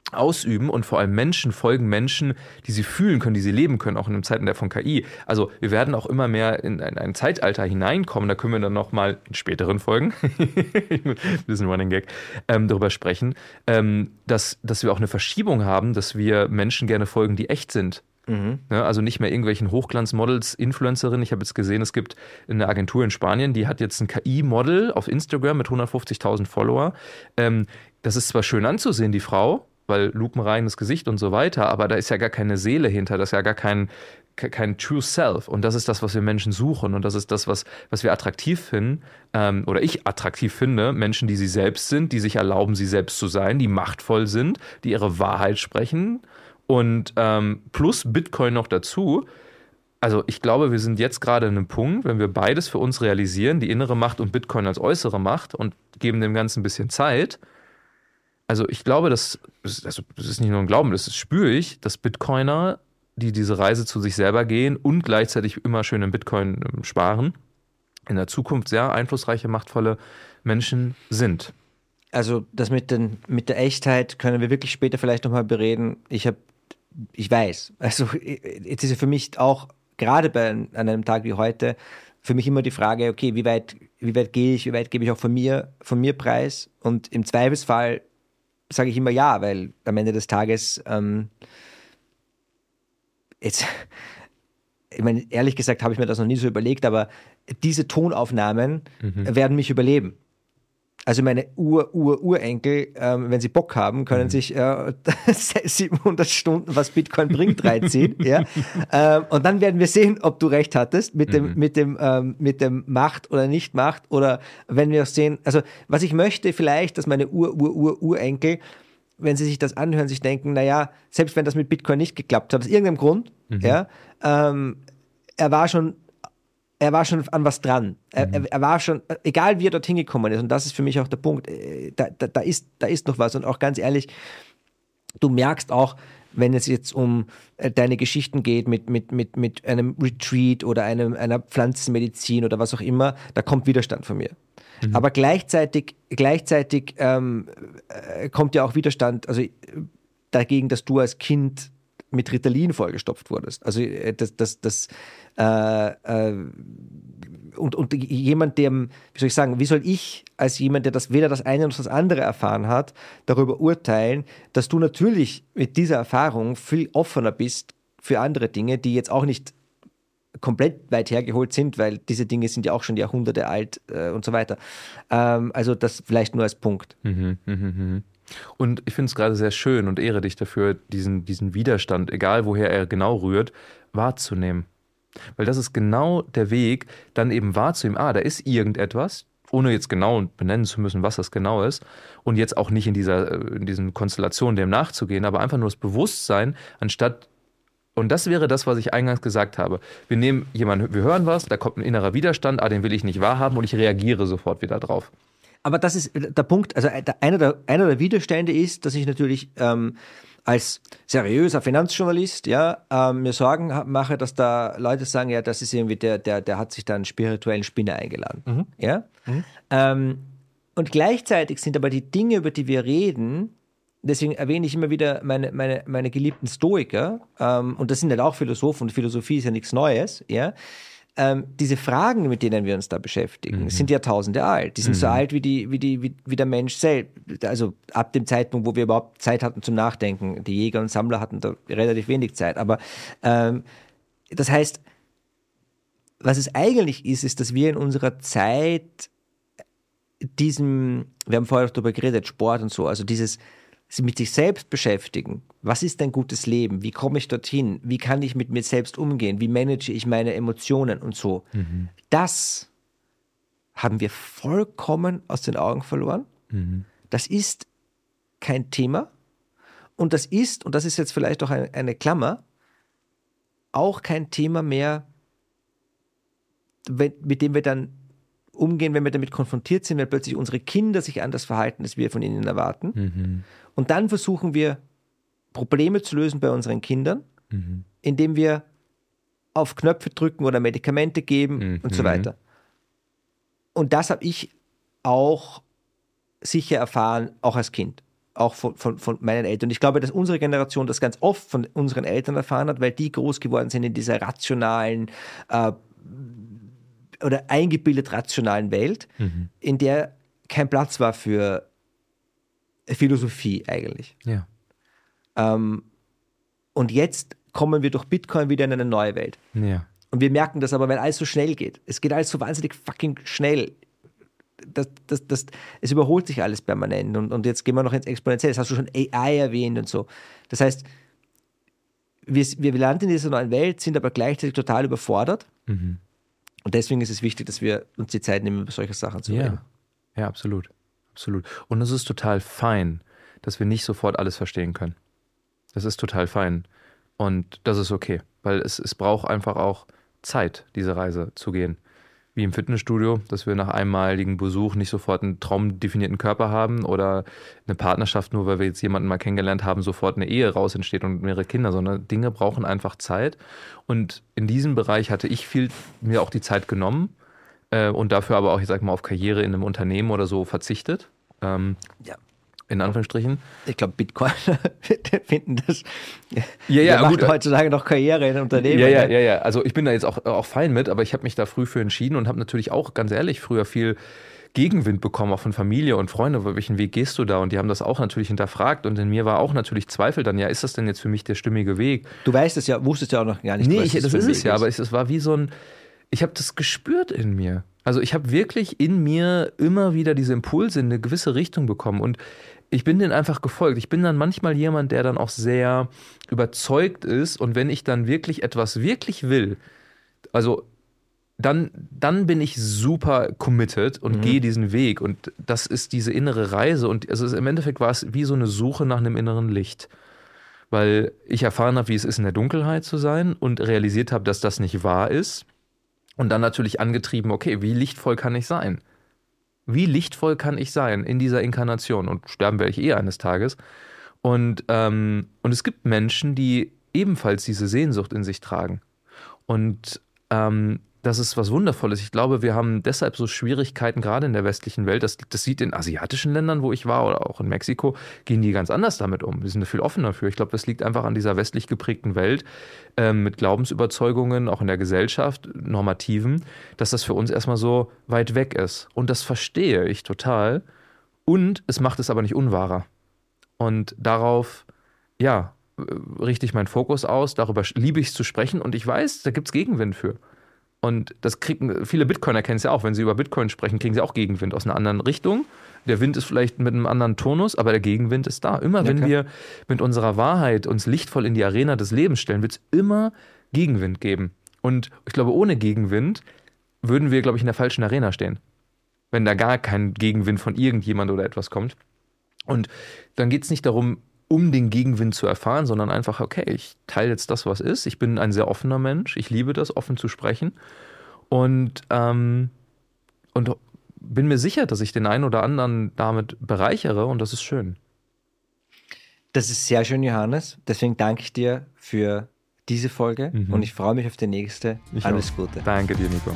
ausüben und vor allem Menschen folgen Menschen, die sie fühlen können, die sie leben können, auch in den Zeiten von KI. Also wir werden auch immer mehr in ein Zeitalter hineinkommen, da können wir dann nochmal in späteren Folgen, ein bisschen Running Gag, darüber sprechen, dass wir auch eine Verschiebung haben, dass wir Menschen gerne folgen, die echt sind. Ja, also nicht mehr irgendwelchen Hochglanzmodels, Influencerinnen. Ich habe jetzt gesehen, es gibt eine Agentur in Spanien, die hat jetzt ein KI-Model auf Instagram mit 150.000 Follower. Das ist zwar schön anzusehen, die Frau, weil lupenreines Gesicht und so weiter, aber da ist ja gar keine Seele hinter, das ist ja gar kein True Self. Und das ist das, was wir Menschen suchen. Und das ist das, was wir attraktiv finden, oder ich attraktiv finde, Menschen, die sie selbst sind, die sich erlauben, sie selbst zu sein, die machtvoll sind, die ihre Wahrheit sprechen. Und plus Bitcoin noch dazu. Also ich glaube, wir sind jetzt gerade an einem Punkt, wenn wir beides für uns realisieren, die innere Macht und Bitcoin als äußere Macht und geben dem Ganzen ein bisschen Zeit. Also ich glaube, das ist nicht nur ein Glauben, das spüre ich, dass Bitcoiner, die diese Reise zu sich selber gehen und gleichzeitig immer schön in Bitcoin sparen, in der Zukunft sehr einflussreiche, machtvolle Menschen sind. Also das mit der Echtheit können wir wirklich später vielleicht nochmal bereden. Ich weiß, also jetzt ist ja für mich auch, gerade an einem Tag wie heute, für mich immer die Frage, okay, wie weit gehe ich, wie weit gebe ich auch von mir preis? Und im Zweifelsfall sage ich immer ja, weil am Ende des Tages jetzt, ich meine, ehrlich gesagt habe ich mir das noch nie so überlegt, aber diese Tonaufnahmen werden mich überleben. Also meine Urenkel, wenn sie Bock haben, können sich 700 Stunden, was Bitcoin bringt, reinziehen. Ja? Und dann werden wir sehen, ob du recht hattest mit dem Macht oder nicht Macht. Oder wenn wir sehen, also was ich möchte vielleicht, dass meine Urenkel, wenn sie sich das anhören, sich denken, naja, selbst wenn das mit Bitcoin nicht geklappt hat, aus irgendeinem Grund, ja, er war schon an was dran. Er war schon, egal wie er dorthin gekommen ist, und das ist für mich auch der Punkt, da ist noch was. Und auch ganz ehrlich, du merkst auch, wenn es jetzt um deine Geschichten geht mit einem Retreat oder einer Pflanzenmedizin oder was auch immer, da kommt Widerstand von mir. Aber gleichzeitig kommt ja auch Widerstand, also dagegen, dass du als Kind mit Ritalin vollgestopft wurdest. Also und jemand, dem, wie soll ich sagen, wie soll ich als jemand, der das weder das eine noch das andere erfahren hat, darüber urteilen, dass du natürlich mit dieser Erfahrung viel offener bist für andere Dinge, die jetzt auch nicht komplett weit hergeholt sind, weil diese Dinge sind ja auch schon Jahrhunderte alt und so weiter. Also das vielleicht nur als Punkt. Und ich finde es gerade sehr schön und ehre dich dafür, diesen Widerstand, egal woher er genau rührt, wahrzunehmen. Weil das ist genau der Weg, dann eben wahrzunehmen, da ist irgendetwas, ohne jetzt genau benennen zu müssen, was das genau ist, und jetzt auch nicht in diesen Konstellationen dem nachzugehen, aber einfach nur das Bewusstsein, anstatt, und das wäre das, was ich eingangs gesagt habe, wir nehmen jemanden, wir hören was, da kommt ein innerer Widerstand, den will ich nicht wahrhaben und ich reagiere sofort wieder drauf. Aber das ist der Punkt, also einer der Widerstände ist, dass ich natürlich als seriöser Finanzjournalist mir Sorgen mache, dass da Leute sagen, ja, das ist irgendwie der hat sich da einen spirituellen Spinner eingeladen. Ja? Und gleichzeitig sind aber die Dinge, über die wir reden, deswegen erwähne ich immer wieder meine geliebten Stoiker, und das sind halt auch Philosophen, und Philosophie ist ja nichts Neues, ja. Diese Fragen, mit denen wir uns da beschäftigen, sind Jahrtausende alt. Die sind so alt wie der Mensch selbst. Also ab dem Zeitpunkt, wo wir überhaupt Zeit hatten zum Nachdenken. Die Jäger und Sammler hatten da relativ wenig Zeit. Aber das heißt, was es eigentlich ist, dass wir in unserer Zeit wir haben vorher darüber geredet, Sport und so, also dieses mit sich selbst beschäftigen. Was ist ein gutes Leben? Wie komme ich dorthin? Wie kann ich mit mir selbst umgehen? Wie manage ich meine Emotionen und so? Das haben wir vollkommen aus den Augen verloren. Das ist kein Thema. Und das ist jetzt vielleicht auch eine Klammer, auch kein Thema mehr, mit dem wir dann umgehen, wenn wir damit konfrontiert sind, wenn plötzlich unsere Kinder sich anders verhalten, als wir von ihnen erwarten. Und dann versuchen wir, Probleme zu lösen bei unseren Kindern, indem wir auf Knöpfe drücken oder Medikamente geben und so weiter. Und das habe ich auch sicher erfahren, auch als Kind. auch von meinen Eltern. Und ich glaube, dass unsere Generation das ganz oft von unseren Eltern erfahren hat, weil die groß geworden sind in dieser rationalen oder eingebildet rationalen Welt, in der kein Platz war für Philosophie eigentlich. Ja. Und jetzt kommen wir durch Bitcoin wieder in eine neue Welt. Ja. Und wir merken das aber, weil alles so schnell geht. Es geht alles so wahnsinnig fucking schnell. Es überholt sich alles permanent. Und jetzt gehen wir noch ins Exponentielle. Das hast du schon AI erwähnt und so. Das heißt, wir landen in dieser neuen Welt, sind aber gleichzeitig total überfordert. Und deswegen ist es wichtig, dass wir uns die Zeit nehmen, über solche Sachen zu reden. Ja, absolut. Absolut. Und es ist total fein, dass wir nicht sofort alles verstehen können. Das ist total fein. Und das ist okay, weil es braucht einfach auch Zeit, diese Reise zu gehen. Wie im Fitnessstudio, dass wir nach einmaligen Besuch nicht sofort einen traumdefinierten Körper haben oder eine Partnerschaft, nur weil wir jetzt jemanden mal kennengelernt haben, sofort eine Ehe raus entsteht und mehrere Kinder, sondern Dinge brauchen einfach Zeit. Und in diesem Bereich hatte ich mir auch die Zeit genommen und dafür aber auch, ich sag mal, auf Karriere in einem Unternehmen oder so verzichtet. In Anführungsstrichen. Ich glaube, Bitcoin finden das. Ja, macht heutzutage noch Karriere in Unternehmen. Ja. Also ich bin da jetzt auch fein mit, aber ich habe mich da früh für entschieden und habe natürlich auch, ganz ehrlich, früher viel Gegenwind bekommen, auch von Familie und Freunden. Welchen Weg gehst du da? Und die haben das auch natürlich hinterfragt. Und in mir war auch natürlich Zweifel dann, ist das denn jetzt für mich der stimmige Weg? Du wusstest ja auch noch gar nicht. Nee, das ist es ja, aber es war wie so ich habe das gespürt in mir. Also ich habe wirklich in mir immer wieder diese Impulse in eine gewisse Richtung bekommen und ich bin denen einfach gefolgt. Ich bin dann manchmal jemand, der dann auch sehr überzeugt ist und wenn ich dann wirklich etwas wirklich will, also dann bin ich super committed und gehe diesen Weg und das ist diese innere Reise und im Endeffekt war es wie so eine Suche nach einem inneren Licht, weil ich erfahren habe, wie es ist, in der Dunkelheit zu sein und realisiert habe, dass das nicht wahr ist und dann natürlich angetrieben, okay, wie lichtvoll kann ich sein? Wie lichtvoll kann ich sein in dieser Inkarnation? Und sterben werde ich eines Tages. Und es gibt Menschen, die ebenfalls diese Sehnsucht in sich tragen. Und das ist was Wundervolles. Ich glaube, wir haben deshalb so Schwierigkeiten, gerade in der westlichen Welt. Das sieht in asiatischen Ländern, wo ich war, oder auch in Mexiko, gehen die ganz anders damit um. Wir sind da viel offener für. Ich glaube, das liegt einfach an dieser westlich geprägten Welt mit Glaubensüberzeugungen, auch in der Gesellschaft, Normativen, dass das für uns erstmal so weit weg ist. Und das verstehe ich total. Und es macht es aber nicht unwahrer. Und darauf, richte ich meinen Fokus aus. Darüber liebe ich es zu sprechen. Und ich weiß, da gibt es Gegenwind für. Und das viele Bitcoiner kennen es ja auch, wenn sie über Bitcoin sprechen, kriegen sie auch Gegenwind aus einer anderen Richtung. Der Wind ist vielleicht mit einem anderen Tonus, aber der Gegenwind ist da. Immer wenn wir mit unserer Wahrheit uns lichtvoll in die Arena des Lebens stellen, wird es immer Gegenwind geben. Und ich glaube, ohne Gegenwind würden wir, glaube ich, in der falschen Arena stehen. Wenn da gar kein Gegenwind von irgendjemand oder etwas kommt. Und dann geht es nicht darum, um den Gegenwind zu erfahren, sondern einfach, okay, ich teile jetzt das, was ist. Ich bin ein sehr offener Mensch. Ich liebe das, offen zu sprechen. Und bin mir sicher, dass ich den einen oder anderen damit bereichere und das ist schön. Das ist sehr schön, Johannes. Deswegen danke ich dir für diese Folge und ich freue mich auf die nächste. Alles Gute. Danke dir, Nico.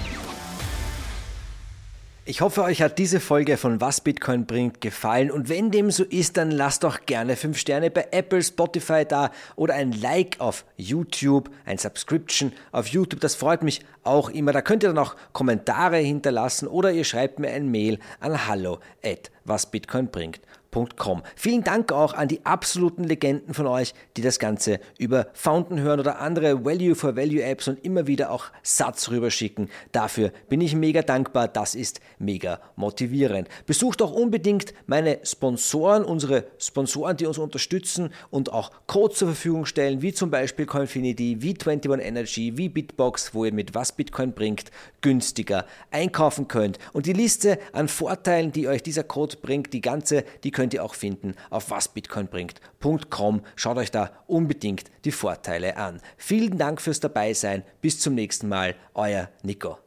Ich hoffe, euch hat diese Folge von Was Bitcoin bringt gefallen und wenn dem so ist, dann lasst doch gerne 5 Sterne bei Apple, Spotify da oder ein Like auf YouTube, ein Subscription auf YouTube, das freut mich auch immer. Da könnt ihr dann auch Kommentare hinterlassen oder ihr schreibt mir ein Mail an hallo@wasbitcoinbringt.com. Vielen Dank auch an die absoluten Legenden von euch, die das Ganze über Fountain hören oder andere Value-for-Value-Apps und immer wieder auch Satz rüberschicken. Dafür bin ich mega dankbar, das ist mega motivierend. Besucht auch unbedingt meine Sponsoren, unsere Sponsoren, die uns unterstützen und auch Codes zur Verfügung stellen, wie zum Beispiel Coinfinity, wie 21 Energy, wie Bitbox, wo ihr mit Was Bitcoin bringt günstiger einkaufen könnt. Und die Liste an Vorteilen, die euch dieser Code bringt, die könnt ihr auch finden auf wasbitcoinbringt.com. Schaut euch da unbedingt die Vorteile an. Vielen Dank fürs Dabeisein. Bis zum nächsten Mal. Euer Nico.